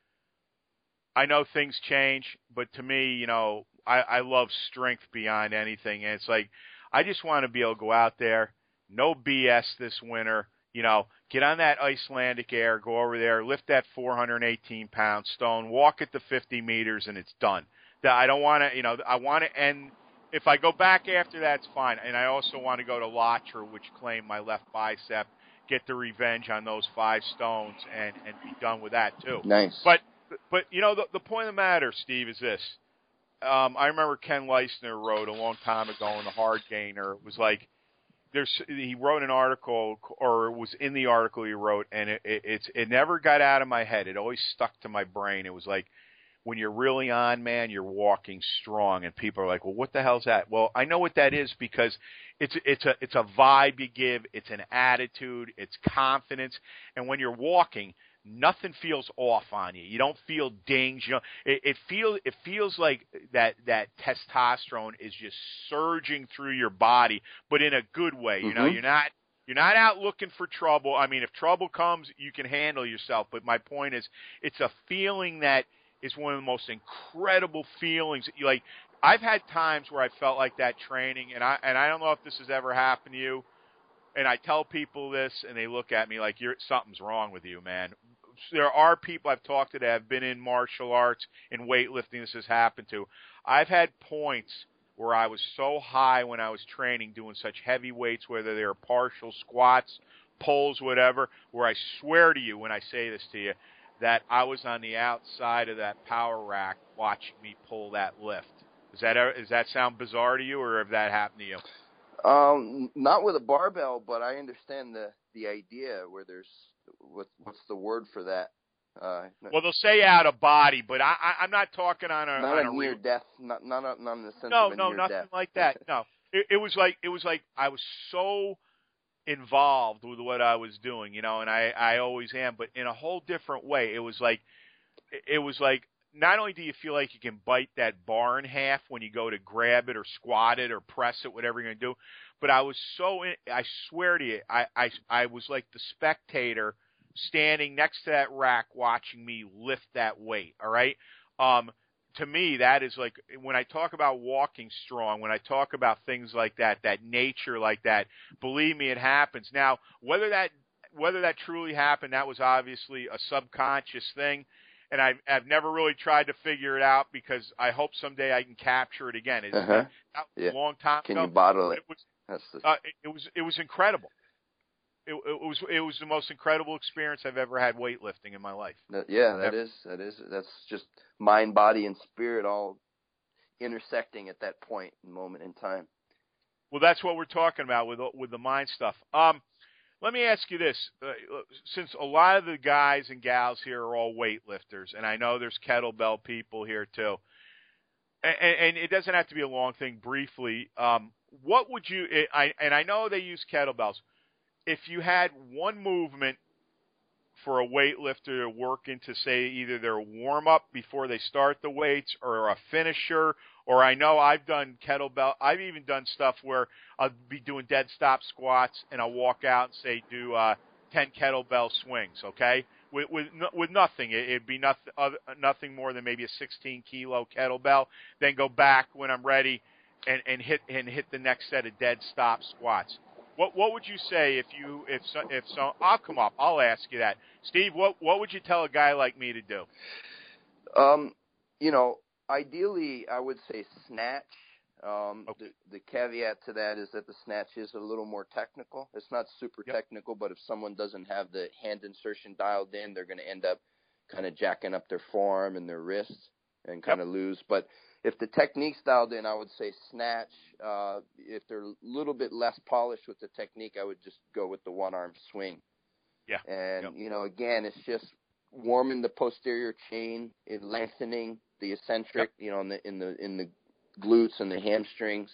I know things change, but to me, you know, I, I love strength beyond anything. And it's like, I just want to be able to go out there, no B S this winter, you know, get on that Icelandic air, go over there, lift that four hundred eighteen pound stone, walk it to fifty meters, and it's done. I don't want to, you know, I want to end. If I go back after that, it's fine. And I also want to go to Latra, which claimed my left bicep, get the revenge on those five stones, and, and be done with that too. Nice. But, but you know, the, the point of the matter, Steve, is this. Um, I remember Ken Leistner wrote a long time ago in the Hard Gainer. It was like, there's, he wrote an article, or it was in the article he wrote, and it, it, it's, it never got out of my head. It always stuck to my brain. It was like, when you're really on, man, you're walking strong, and people are like, well, what the hell's that? Well, I know what that is, because it's, it's a, it's a vibe you give. It's an attitude. It's confidence. And when you're walking, nothing feels off on you. You don't feel dings. You know, it, it feels it feels like that that testosterone is just surging through your body, but in a good way. You know, Mm-hmm. you're not you're not out looking for trouble. I mean, if trouble comes, you can handle yourself. But my point is, it's a feeling that is one of the most incredible feelings. Like, I've had times where I felt like that training, and I and I don't know if this has ever happened to you. And I tell people this, and they look at me like, "You're something's wrong with you, man." There are people I've talked to that have been in martial arts and weightlifting this has happened to. I've had points where I was so high when I was training, doing such heavy weights, whether they were partial squats, pulls, whatever, where I swear to you when I say this to you, that I was on the outside of that power rack watching me pull that lift. Does that does that sound bizarre to you, or have that happened to you? Um, not with a barbell, but I understand the, the idea where there's, what, what's the word for that? Uh, well, they'll say out of body, but I, I, I'm not talking on a not on a, a near real, death, not not a, not in the sense no, of a no, near nothing death. like that. No, it, it was like it was like I was so involved with what I was doing, you know, and I, I always am, but in a whole different way. It was like it was like. Not only do you feel like you can bite that bar in half when you go to grab it or squat it or press it, whatever you're going to do, but I was so, in, I swear to you, I, I, I was like the spectator standing next to that rack watching me lift that weight, all right? Um, to me, that is like, when I talk about walking strong, when I talk about things like that, that nature like that, believe me, it happens. Now, whether that, whether that truly happened, that was obviously a subconscious thing. And I've, I've never really tried to figure it out, because I hope someday I can capture it again. It's Uh-huh. that was Yeah. a long time Can ago. you bottle it? It was, That's the... uh, it, it was, it was incredible. It, it was, it was the most incredible experience I've ever had weightlifting in my life. That, yeah, that Ever. is, that is, that's just mind, body, and spirit all intersecting at that point, moment in time. Well, that's what we're talking about with with the mind stuff. Um, let me ask you this: uh, since a lot of the guys and gals here are all weightlifters, and I know there's kettlebell people here too, and, and it doesn't have to be a long thing. Briefly, um, what would you? I, and I know they use kettlebells. If you had one movement for a weightlifter to work into, say, either their warm-up before they start the weights, or a finisher, or I know I've done kettlebell, I've even done stuff where I'll be doing dead stop squats, and I'll walk out and say, do uh, ten kettlebell swings, okay? With with with nothing, it, it'd be nothing other, nothing more than maybe a sixteen kilo kettlebell. Then go back when I'm ready, and, and hit and hit the next set of dead stop squats. What what would you say if you if so, if so? I'll come up. I'll ask you that, Steve. What what would you tell a guy like me to do? Um, you know, ideally, I would say snatch. Um, Okay. the, the caveat to that is that the snatch is a little more technical. It's not super Yep. technical, but if someone doesn't have the hand insertion dialed in, they're going to end up kind of jacking up their forearm and their wrist and kind Yep. of lose. But if the technique's dialed in, I would say snatch. Uh, if they're a little bit less polished with the technique, I would just go with the one-arm swing. Yeah. And, Yep. you know, again, it's just warming the posterior chain, it lengthening the eccentric, Yep. you know, in the in the in the glutes and the hamstrings.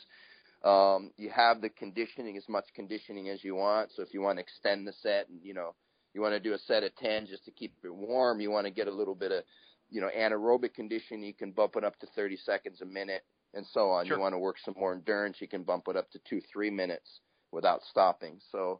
Um, you have the conditioning, as much conditioning as you want. So if you want to extend the set, and you know, you want to do a set of ten just to keep it warm, you want to get a little bit of, you know, anaerobic conditioning, you can bump it up to thirty seconds a minute, and so on. Sure. You want to work some more endurance, you can bump it up to two, three minutes without stopping. So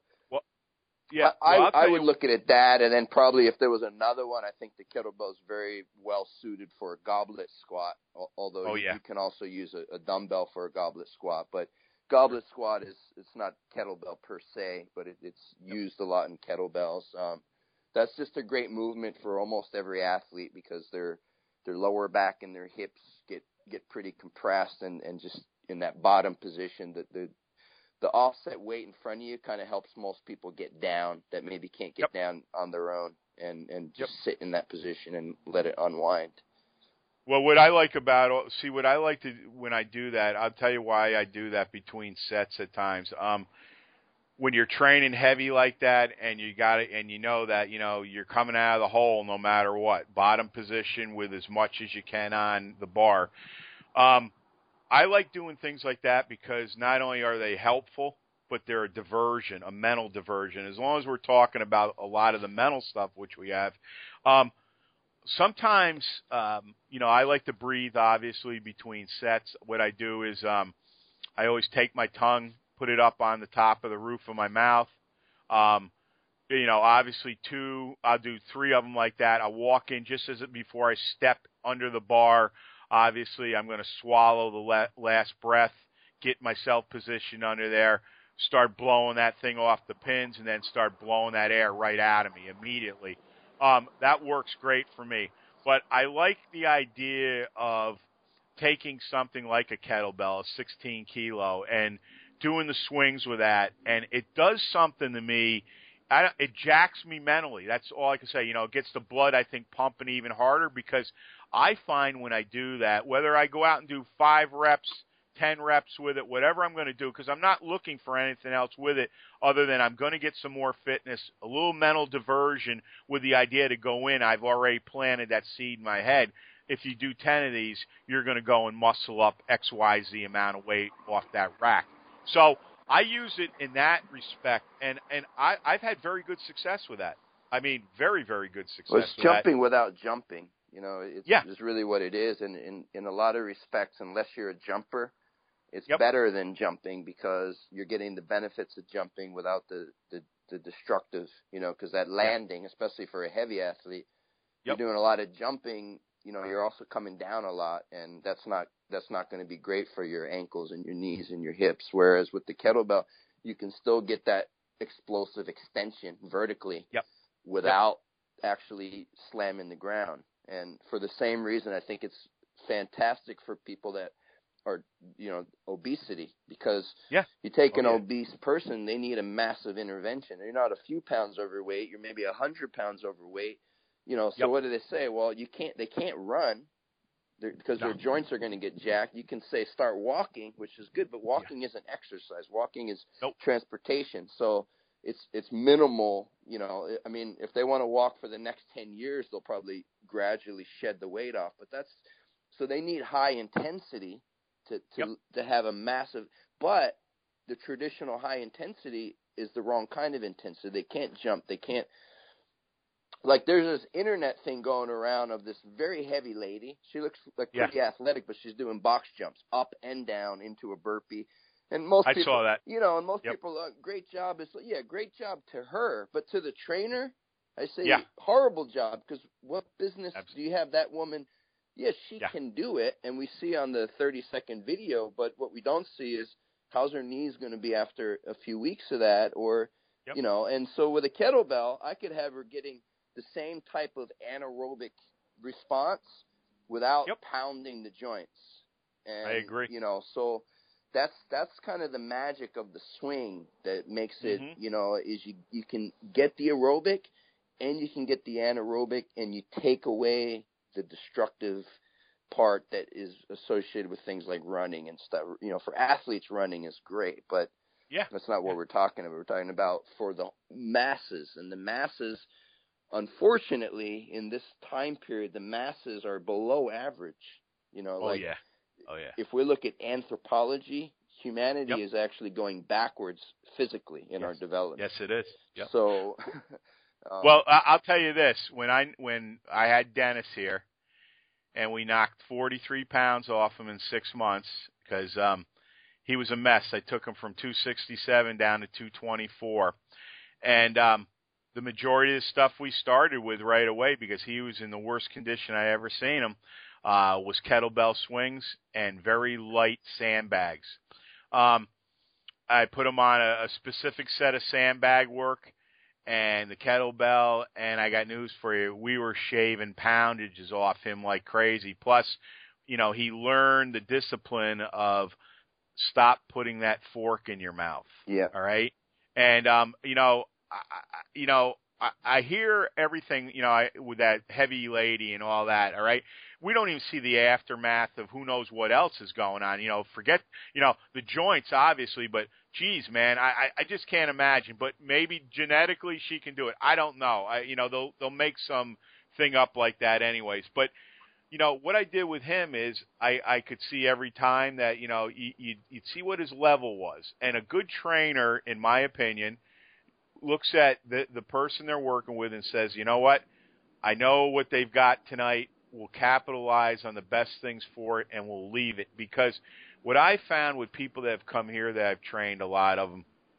Yeah, I, well, I, I would you, look at it that, and then probably if there was another one, I think the kettlebell is very well suited for a goblet squat. al- Although Oh, you, yeah. you can also use a, a dumbbell for a goblet squat, but goblet squat is it's not kettlebell per se, but it, it's used a lot in kettlebells. Um, that's just a great movement for almost every athlete because their their lower back and their hips get get pretty compressed, and, and just in that bottom position, that the the offset weight in front of you kind of helps most people get down that maybe can't get Yep. down on their own, and, and just Yep. sit in that position and let it unwind. Well, what I like about see what I like to when I do that, I'll tell you why I do that between sets at times. Um, when you're training heavy like that, and you got it, and you know that you know you're coming out of the hole no matter what, bottom position with as much as you can on the bar. Um, I like doing things like that because not only are they helpful, but they're a diversion, a mental diversion. As long as we're talking about a lot of the mental stuff, which we have. Um, sometimes, um, you know, I like to breathe, obviously, between sets. What I do is um, I always take my tongue, put it up on the top of the roof of my mouth. Um, you know, obviously two, I'll do three of them like that. I'll walk in just as it, before I step under the bar. Obviously, I'm going to swallow the la- last breath, get myself positioned under there, start blowing that thing off the pins, and then start blowing that air right out of me immediately. Um, that works great for me. But I like the idea of taking something like a kettlebell, a sixteen kilo, and doing the swings with that, and it does something to me. I, it jacks me mentally. That's all I can say. You know, it gets the blood, I think, pumping even harder because I find when I do that, whether I go out and do five reps, ten reps with it, whatever I'm going to do, because I'm not looking for anything else with it other than I'm going to get some more fitness, a little mental diversion with the idea to go in. I've already planted that seed in my head. If you do ten of these, you're going to go and muscle up X Y Z amount of weight off that rack. So I use it in that respect, and, and I, I've had very good success with that. I mean, very, very good success Well, it's with jumping without jumping. You know, it's, Yeah. it's really what it is. And in, in a lot of respects, unless you're a jumper, it's Yep. better than jumping because you're getting the benefits of jumping without the, the, the destructive, you know, because that landing, especially for a heavy athlete, Yep. you're doing a lot of jumping, you know, you're also coming down a lot, and that's not that's not going to be great for your ankles and your knees and your hips. Whereas with the kettlebell, you can still get that explosive extension vertically Yep. without actually slamming the ground. And for the same reason, I think it's fantastic for people that are, you know, obesity, because Yeah. you take Oh, an yeah. obese person, they need a massive intervention. You're not a few pounds overweight, you're maybe a hundred pounds overweight, you know, so Yep. what do they say? Well, you can't, they can't run because No. their joints are going to get jacked. You can say start walking, which is good, but walking isn't exercise. Walking is Nope. transportation. So it's it's minimal, you know. I mean, if they want to walk for the next ten years, they'll probably gradually shed the weight off. But that's so they need high intensity to to Yep. to have a massive. But the traditional high intensity is the wrong kind of intensity. They can't jump. They can't. Like, there's this internet thing going around of this very heavy lady. She looks like Yeah. pretty athletic, but she's doing box jumps up and down into a burpee. And most I people, saw that. You know, and most yep. people, uh, great job. Is yeah, great job to her. But to the trainer, I say yeah. horrible job, because what business Absolutely. do you have that woman? Yes, she yeah. can do it, and we see on the thirty-second video, but what we don't see is how's her knees going to be after a few weeks of that, or, yep. you know, and so with a kettlebell, I could have her getting the same type of anaerobic response without yep. pounding the joints. And, I agree. You know, so that's that's kind of the magic of the swing that makes it, mm-hmm. you know, is you, you can get the aerobic and you can get the anaerobic, and you take away the destructive part that is associated with things like running and stuff. You know, for athletes, running is great, but yeah. that's not what yeah. we're talking about. We're talking about for the masses, and the masses, unfortunately, in this time period, the masses are below average. You know, oh like yeah, oh yeah. If we look at anthropology, humanity yep. is actually going backwards physically in yes. our development. Yes, it is. Yep. So. Um, well, I'll tell you this: when I when I had Dennis here, and we knocked forty-three pounds off him in six months because um, he was a mess. I took him from two sixty-seven down to two twenty-four, and um, the majority of the stuff we started with right away, because he was in the worst condition I ever seen him, uh, was kettlebell swings and very light sandbags. Um, I put him on a, a specific set of sandbag work and the kettlebell, and I got news for you. We were shaving poundages off him like crazy. Plus, you know, he learned the discipline of stop putting that fork in your mouth. Yeah. All right. And, um, you know, I, you know, I, I hear everything, you know, I, with that heavy lady and all that. All right. We don't even see the aftermath of who knows what else is going on. You know, forget, you know, the joints, obviously, but geez, man, I, I just can't imagine. But maybe genetically she can do it. I don't know. I, you know, they'll they'll make some thing up like that anyways. But, you know, what I did with him is I, I could see every time that, you know, you, you'd, you'd see what his level was. And a good trainer, in my opinion, looks at the, the person they're working with and says, you know what, I know what they've got tonight. We'll capitalize on the best things for it, and we'll leave it. Because what I found with people that have come here that I've trained, a lot of them,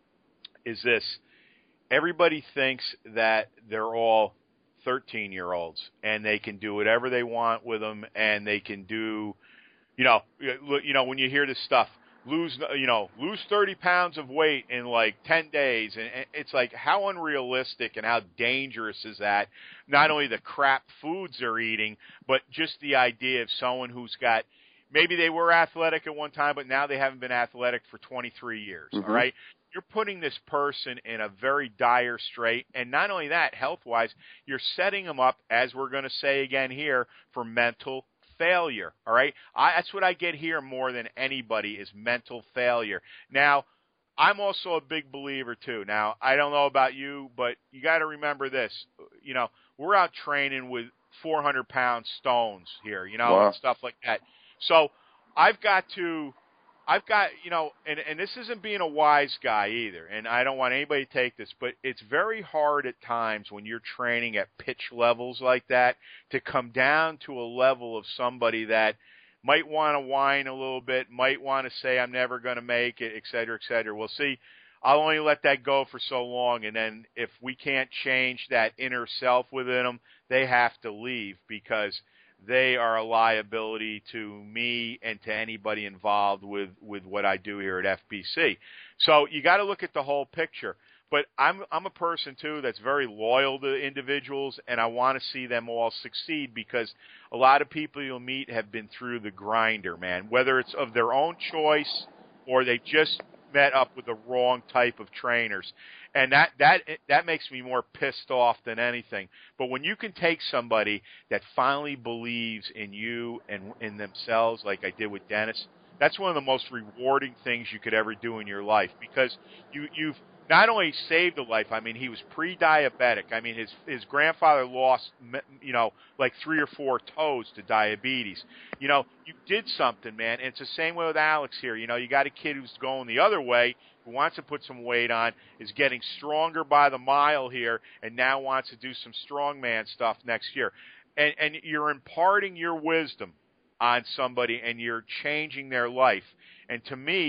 is this. Everybody thinks that they're all thirteen-year-olds, and they can do whatever they want with them, and they can do, you know, you know, when you hear this stuff, lose, you know, lose thirty pounds of weight in like ten days. And it's like, how unrealistic and how dangerous is that? Not only the crap foods they're eating, but just the idea of someone who's got, maybe they were athletic at one time, but now they haven't been athletic for twenty-three years. Mm-hmm. All right. You're putting this person in a very dire strait. And not only that, health-wise, you're setting them up, as we're going to say again here, for mental failure. All right. I, that's what I get here more than anybody, is mental failure. Now, I'm also a big believer too. Now, I don't know about you, but you got to remember this. You know, we're out training with four hundred pound stones here, you know, wow. and stuff like that. So I've got to, I've got, you know, and, and this isn't being a wise guy either, and I don't want anybody to take this, but it's very hard at times when you're training at pitch levels like that to come down to a level of somebody that might want to whine a little bit, might want to say, I'm never going to make it, et cetera, et cetera. Well, see, I'll only let that go for so long, and then if we can't change that inner self within them, they have to leave, because they are a liability to me and to anybody involved with, with what I do here at F B C. So you got to look at the whole picture. But I'm I'm a person, too, that's very loyal to individuals, and I want to see them all succeed, because a lot of people you'll meet have been through the grinder, man, whether it's of their own choice or they just met up with the wrong type of trainers. And that, that, that makes me more pissed off than anything. But when you can take somebody that finally believes in you and in themselves, like I did with Dennis, that's one of the most rewarding things you could ever do in your life, because you, you've not only saved a life. I mean, he was pre-diabetic. I mean, his his grandfather lost, you know, like three or four toes to diabetes. You know, you did something, man. And it's the same way with Alex here. You know, you got a kid who's going the other way, who wants to put some weight on, is getting stronger by the mile here, and now wants to do some strongman stuff next year. And, and you're imparting your wisdom on somebody, and you're changing their life. And to me,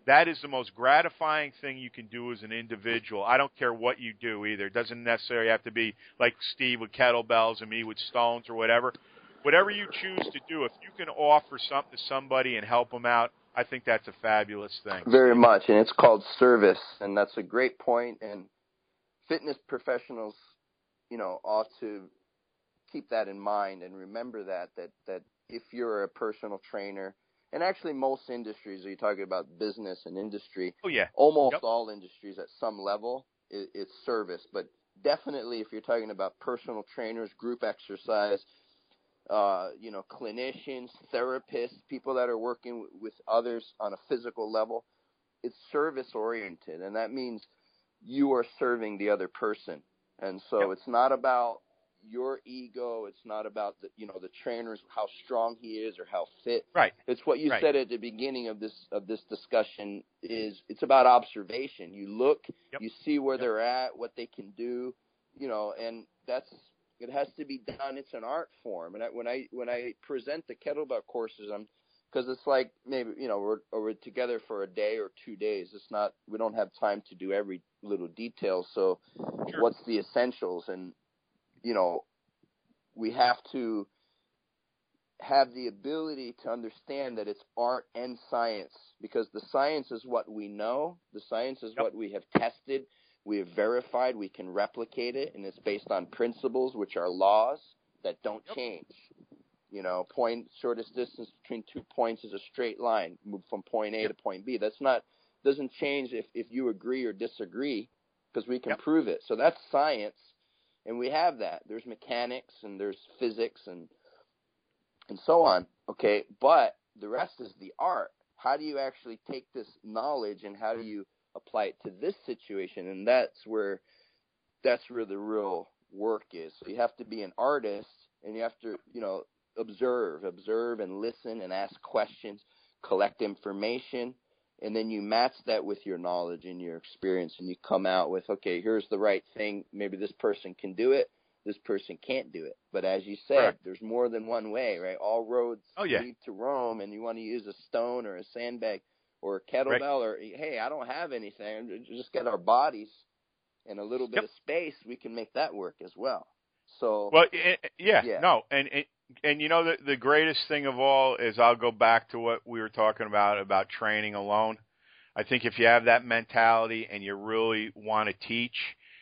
that is the most gratifying thing you can do as an individual. I don't care what you do either. It doesn't necessarily have to be like Steve with kettlebells and me with stones or whatever. Whatever you choose to do, if you can offer something to somebody and help them out, I think that's a fabulous thing. Very much, and it's called service, and that's a great point. And fitness professionals, you know, ought to keep that in mind and remember that, that, that if you're a personal trainer, and actually most industries, are you talking about business and industry? Oh, yeah. Almost Yep. all industries at some level, it, it's service. But definitely if you're talking about personal trainers, group exercise, uh, you know, clinicians, therapists, people that are working w- with others on a physical level, it's service-oriented. And that means you are serving the other person. And so Yep. it's not about your ego. It's not about the, you know, the trainers, how strong he is or how fit. Right. It's what you Right. said at the beginning of this of this discussion is it's about observation. You look, Yep. you see where Yep. they're at, what they can do, you know, and that's it has to be done. It's an art form. And I, when I when I present the kettlebell courses, I'm because it's like maybe you know we're or we're together for a day or two days. It's not we don't have time to do every little detail. So Sure. what's the essentials? And you know, we have to have the ability to understand that it's art and science, because the science is what we know. The science is Yep. what we have tested, we have verified, we can replicate it, and it's based on principles, which are laws that don't Yep. change. You know, point shortest distance between two points is a straight line, move from point A Yep. to point B. That's not doesn't change if, if you agree or disagree, because we can Yep. prove it. So that's science. And we have that. There's mechanics and there's physics and and so on. Okay, but the rest is the art. How do you actually take this knowledge and how do you apply it to this situation? And that's where that's where the real work is. So you have to be an artist and you have to, you know, observe, observe and listen and ask questions, collect information, and then you match that with your knowledge and your experience, and you come out with, okay, here's the right thing. Maybe this person can do it. This person can't do it. But as you said, Correct. there's more than one way, right? All roads Oh, yeah. lead to Rome, and you want to use a stone or a sandbag or a kettlebell Right. or, hey, I don't have anything. Just get our bodies and a little bit Yep. of space. We can make that work as well. So, Well, eh, eh, yeah, Yeah. no, and, and and you know the the greatest thing of all is I'll go back to what we were talking about about training alone. I think if you have that mentality and you really want to teach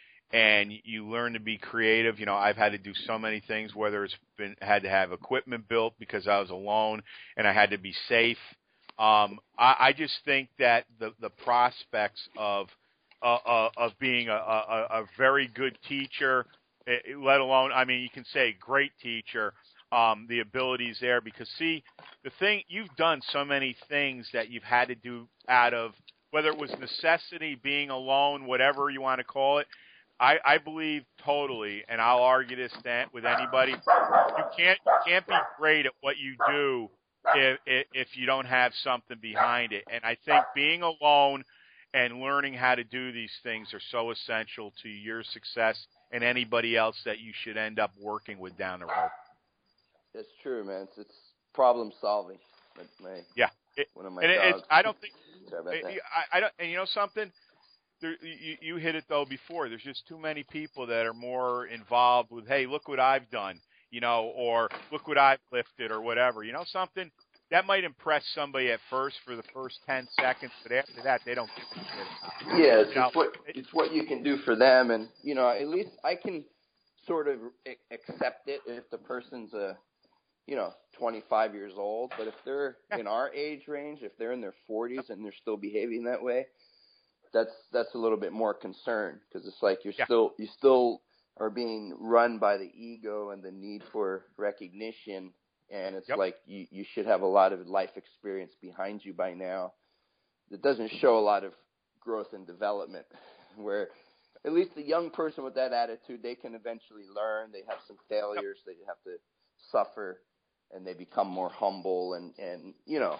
and you learn to be creative, you know, I've had to do so many things, whether it's been had to have equipment built because I was alone and I had to be safe. Um, I, I just think that the the prospects of uh, uh, of being a, a, a very good teacher, let alone, I mean, you can say great teacher, um, the ability's there because, see, the thing, you've done so many things that you've had to do out of, whether it was necessity, being alone, whatever you want to call it. I, I believe totally, and I'll argue this with anybody, you can't, you can't be great at what you do if, if you don't have something behind it. And I think being alone and learning how to do these things are so essential to your success and anybody else that you should end up working with down the road. it's true, man. It's, it's problem solving. Like my, Yeah. It, one of my and dogs. it's, I don't think, Sorry about that. I, I don't, and you know something? There, you, you hit it though before. There's just too many people that are more involved with, hey, look what I've done, you know, or look what I've lifted or whatever. You know something? That might impress somebody at first for the first ten seconds, but after that, they don't give a shit. Yeah, it's, You know, it's what it's what you can do for them, and you know, at least I can sort of a- accept it if the person's a, you know, twenty-five years old. But if they're in our age range, if they're in their forties and they're still behaving that way, that's that's a little bit more concern because it's like you're Yeah. still you still are being run by the ego and the need for recognition. And it's Yep. like you, you should have a lot of life experience behind you by now. It doesn't show a lot of growth and development, where at least a young person with that attitude, they can eventually learn. They have some failures. They have to suffer, and they become more humble and, and you know,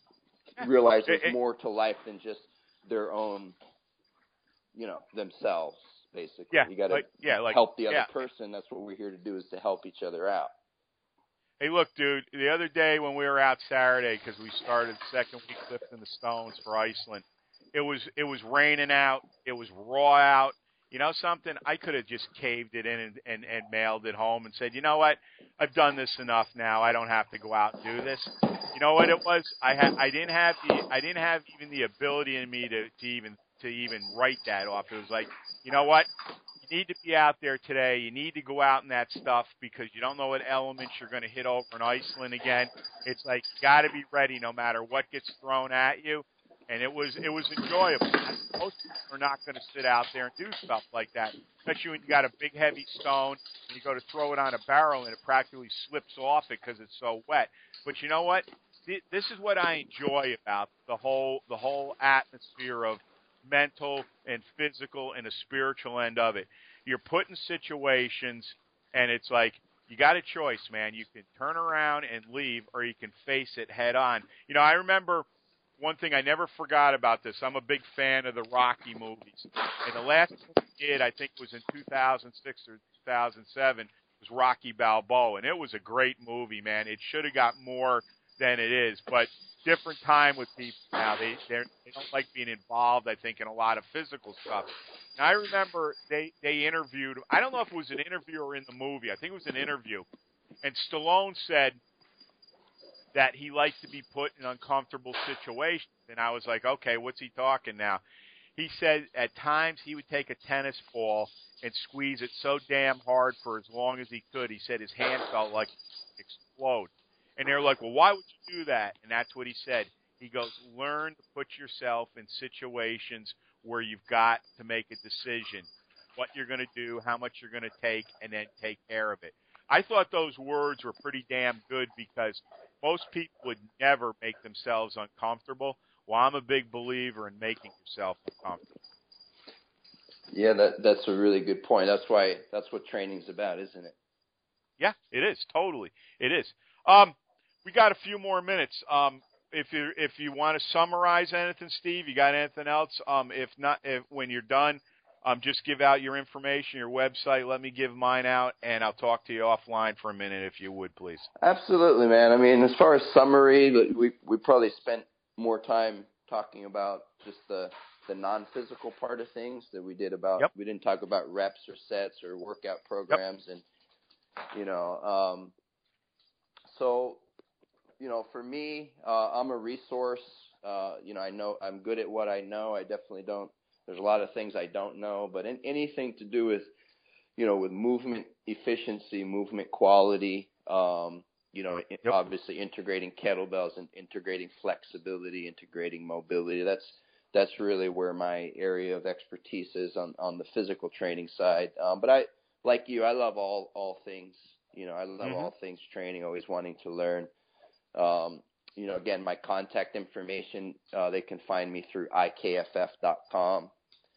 realize there's It- it- more to life than just their own, you know, themselves, basically. Yeah, You got to like- yeah, like- help the other yeah. person. That's what we're here to do, is to help each other out. Hey, look, dude, the other day when we were out Saturday, because we started second week lifting the stones for Iceland, It was it was raining out. It was raw out. You know something? I could have just caved it in and, and, and mailed it home and said, you know what? I've done this enough now. I don't have to go out and do this. You know what it was? I had I didn't have the I didn't have even the ability in me to, to even to even write that off. It was like, you know what? You need to be out there today. You need to go out in that stuff because you don't know what elements you're going to hit over in Iceland again. It's like you got to be ready no matter what gets thrown at you. And it was it was enjoyable. Most people are not going to sit out there and do stuff like that, especially when you got a big heavy stone and you go to throw it on a barrel and it practically slips off it because it's so wet. But you know what? This is what I enjoy about the whole the whole atmosphere of mental and physical and the spiritual end of it. You're put in situations, and it's like you got a choice, man. You can turn around and leave, or you can face it head on. You know, I remember one thing I never forgot about this. I'm a big fan of the Rocky movies, and the last one we did, I think, was in two thousand six or two thousand seven. Was Rocky Balboa, and it was a great movie, man. It should have got more than it is, but different time with people now. They they're, they don't like being involved, I think, in a lot of physical stuff. And I remember they, they interviewed, I don't know if it was an interview or in the movie. I think it was an interview. And Stallone said that he likes to be put in uncomfortable situations. And I was like, okay, what's he talking now? He said at times he would take a tennis ball and squeeze it so damn hard for as long as he could. He said his hand felt like it would explode. And they're like, well, why would you do that? And that's what he said. He goes, learn to put yourself in situations where you've got to make a decision, what you're going to do, how much you're going to take, and then take care of it. I thought those words were pretty damn good because most people would never make themselves uncomfortable. Well, I'm a big believer in making yourself uncomfortable. Yeah, that that's a really good point. That's why that's what training's about, isn't it? Yeah, it is. Totally. It is. Um, we got a few more minutes. Um, if you if you want to summarize anything, Steve, you got anything else? Um, if not, if when you're done, um, just give out your information, your website. Let me give mine out, and I'll talk to you offline for a minute, if you would, please. Absolutely, man. I mean, as far as summary, we we probably spent more time talking about just the the non-physical part of things that we did about. Yep. We didn't talk about reps or sets or workout programs, yep. and you know, um, so. You know, for me, uh, I'm a resource. Uh, you know, I know I'm good at what I know. I definitely don't. There's a lot of things I don't know, but in, anything to do with, you know, with movement efficiency, movement quality. Um, you know, yep. obviously integrating kettlebells and integrating flexibility, integrating mobility. That's that's really where my area of expertise is on, on the physical training side. Um, but I, like you, I love all all things. You know, I love mm-hmm. all things training. Always wanting to learn. Um, you know, again, my contact information, uh, they can find me through I K F F dot com.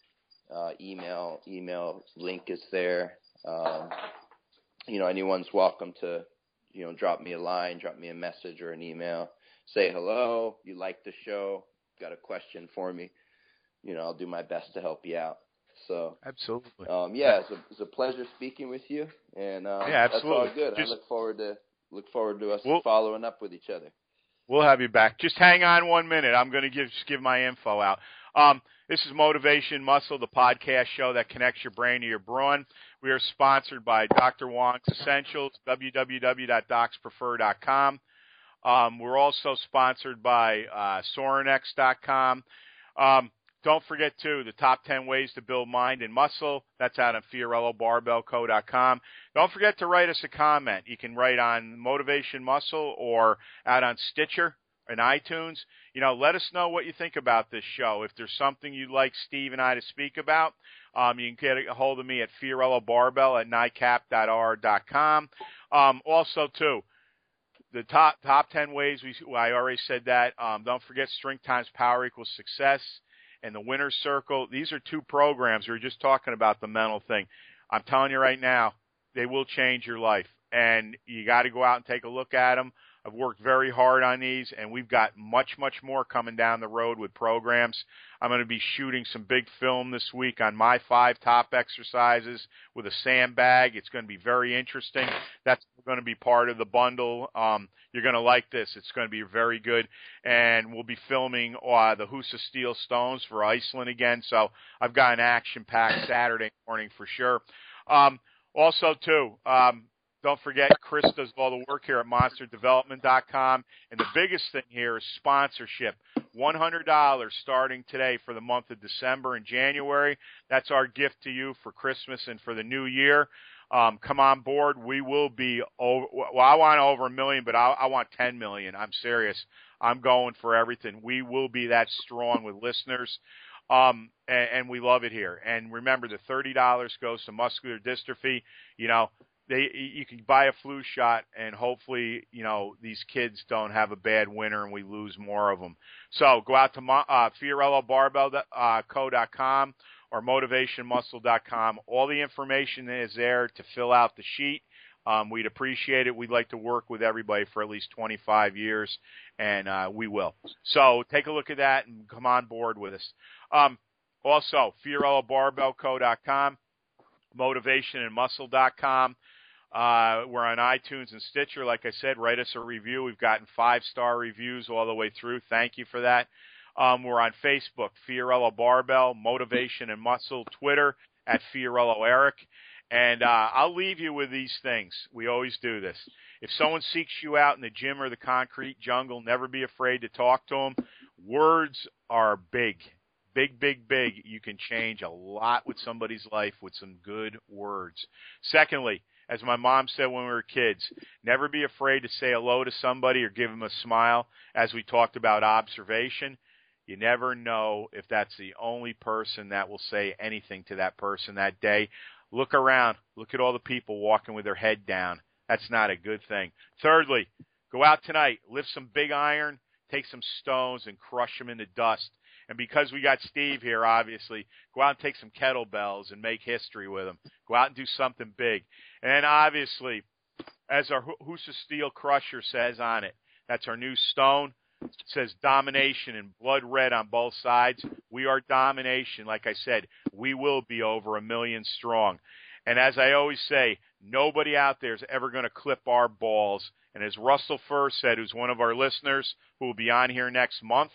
Uh, email, email link is there. Um, you know, anyone's welcome to, you know, drop me a line, drop me a message or an email, say hello, you like the show, got a question for me. You know, I'll do my best to help you out. So, absolutely. Um, yeah, it's a, it's a pleasure speaking with you. And um, yeah, absolutely. That's all good. Just, I look forward to Look forward to us we'll, following up with each other. We'll have you back. Just hang on one minute. I'm going to give just give my info out. Um, this is Motivation Muscle, the podcast show that connects your brain to your brawn. We are sponsored by Doctor Wong's Essentials, w w w dot docs prefer dot com. Um, we're also sponsored by uh, Sorinex dot com. Um, Don't forget, too, the top ten ways to build mind and muscle. That's out on Fiorello Barbell Co dot com. Don't forget to write us a comment. You can write on Motivation Muscle or out on Stitcher and iTunes. You know, let us know what you think about this show. If there's something you'd like Steve and I to speak about, um, you can get a hold of me at Fiorello Barbell at N I C A P dot R dot com. Um, also, too, the top top ten ways, we well, I already said that. Um, don't forget strength times power equals success. And the Winner's Circle, these are two programs. We were just talking about the mental thing. I'm telling you right now, they will change your life. And you got to go out and take a look at them. I've worked very hard on these, and we've got much, much more coming down the road with programs. I'm going to be shooting some big film this week on my five top exercises with a sandbag. It's going to be very interesting. That's going to be part of the bundle. Um, you're going to like this. It's going to be very good. And we'll be filming uh, the Husa Steel Stones for Iceland again. So I've got an action-packed Saturday morning for sure. Um, also, too, um, don't forget, Chris does all the work here at monster development dot com. And the biggest thing here is sponsorship. one hundred dollars starting today for the month of December and January. That's our gift to you for Christmas and for the new year. Um, come on board. We will be over. Well, I want over a million, but I, I want ten million. I'm serious. I'm going for everything. We will be that strong with listeners. Um, and, and we love it here. And remember, the thirty dollars goes to muscular dystrophy. You know, They, you can buy a flu shot, and hopefully, you know, these kids don't have a bad winter and we lose more of them. So go out to uh, Fiorello Barbell Co dot com or Motivation Muscle dot com. All the information is there to fill out the sheet. Um, we'd appreciate it. We'd like to work with everybody for at least twenty-five years, and uh, we will. So take a look at that and come on board with us. Um, also, Fiorello Barbell Co dot com, Motivation and Muscle dot com. Uh, we're on iTunes and Stitcher. Like I said, write us a review. We've gotten five-star reviews all the way through. Thank you for that. Um, we're on Facebook, Fiorello Barbell, Motivation and Muscle, Twitter, at Fiorello Eric. And uh, I'll leave you with these things. We always do this. If someone seeks you out in the gym or the concrete jungle, never be afraid to talk to them. Words are big. Big, big, big. You can change a lot with somebody's life with some good words. Secondly, as my mom said when we were kids, never be afraid to say hello to somebody or give them a smile. As we talked about observation, you never know if that's the only person that will say anything to that person that day. Look around. Look at all the people walking with their head down. That's not a good thing. Thirdly, go out tonight, lift some big iron, take some stones, and crush them into dust. And because we got Steve here, obviously, go out and take some kettlebells and make history with them. Go out and do something big. And then, obviously, as our Husa Steel Crusher says on it, that's our new stone. It says domination in blood red on both sides. We are domination. Like I said, we will be over a million strong. And as I always say, nobody out there is ever going to clip our balls. And as Russell Furr said, who's one of our listeners who will be on here next month,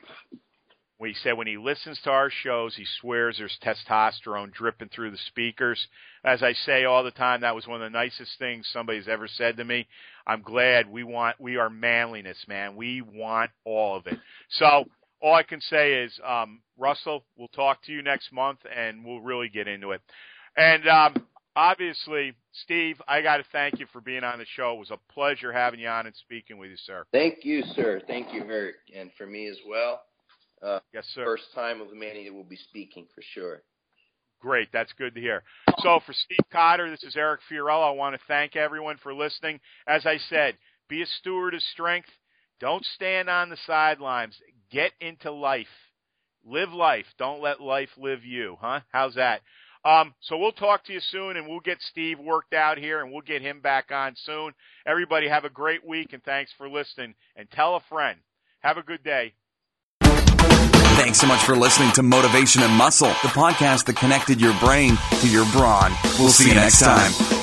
he said when he listens to our shows, he swears there's testosterone dripping through the speakers. As I say all the time, that was one of the nicest things somebody's ever said to me. I'm glad we want, we are manliness, man. We want all of it. So all I can say is, um, Russell, we'll talk to you next month, and we'll really get into it. And um, obviously, Steve, I got to thank you for being on the show. It was a pleasure having you on and speaking with you, sir. Thank you, sir. Thank you, Eric, and for me as well. Uh, yes, sir. First time with Manny that will be speaking for sure. Great. That's good to hear. So for Steve Cotter, this is Eric Fiorello. I want to thank everyone for listening. As I said, be a steward of strength. Don't stand on the sidelines. Get into life. Live life. Don't let life live you. Huh? How's that? Um, so we'll talk to you soon, and we'll get Steve worked out here, and we'll get him back on soon. Everybody have a great week, and thanks for listening. And tell a friend. Have a good day. Thanks so much for listening to Motivation and Muscle, the podcast that connected your brain to your brawn. We'll see you next time.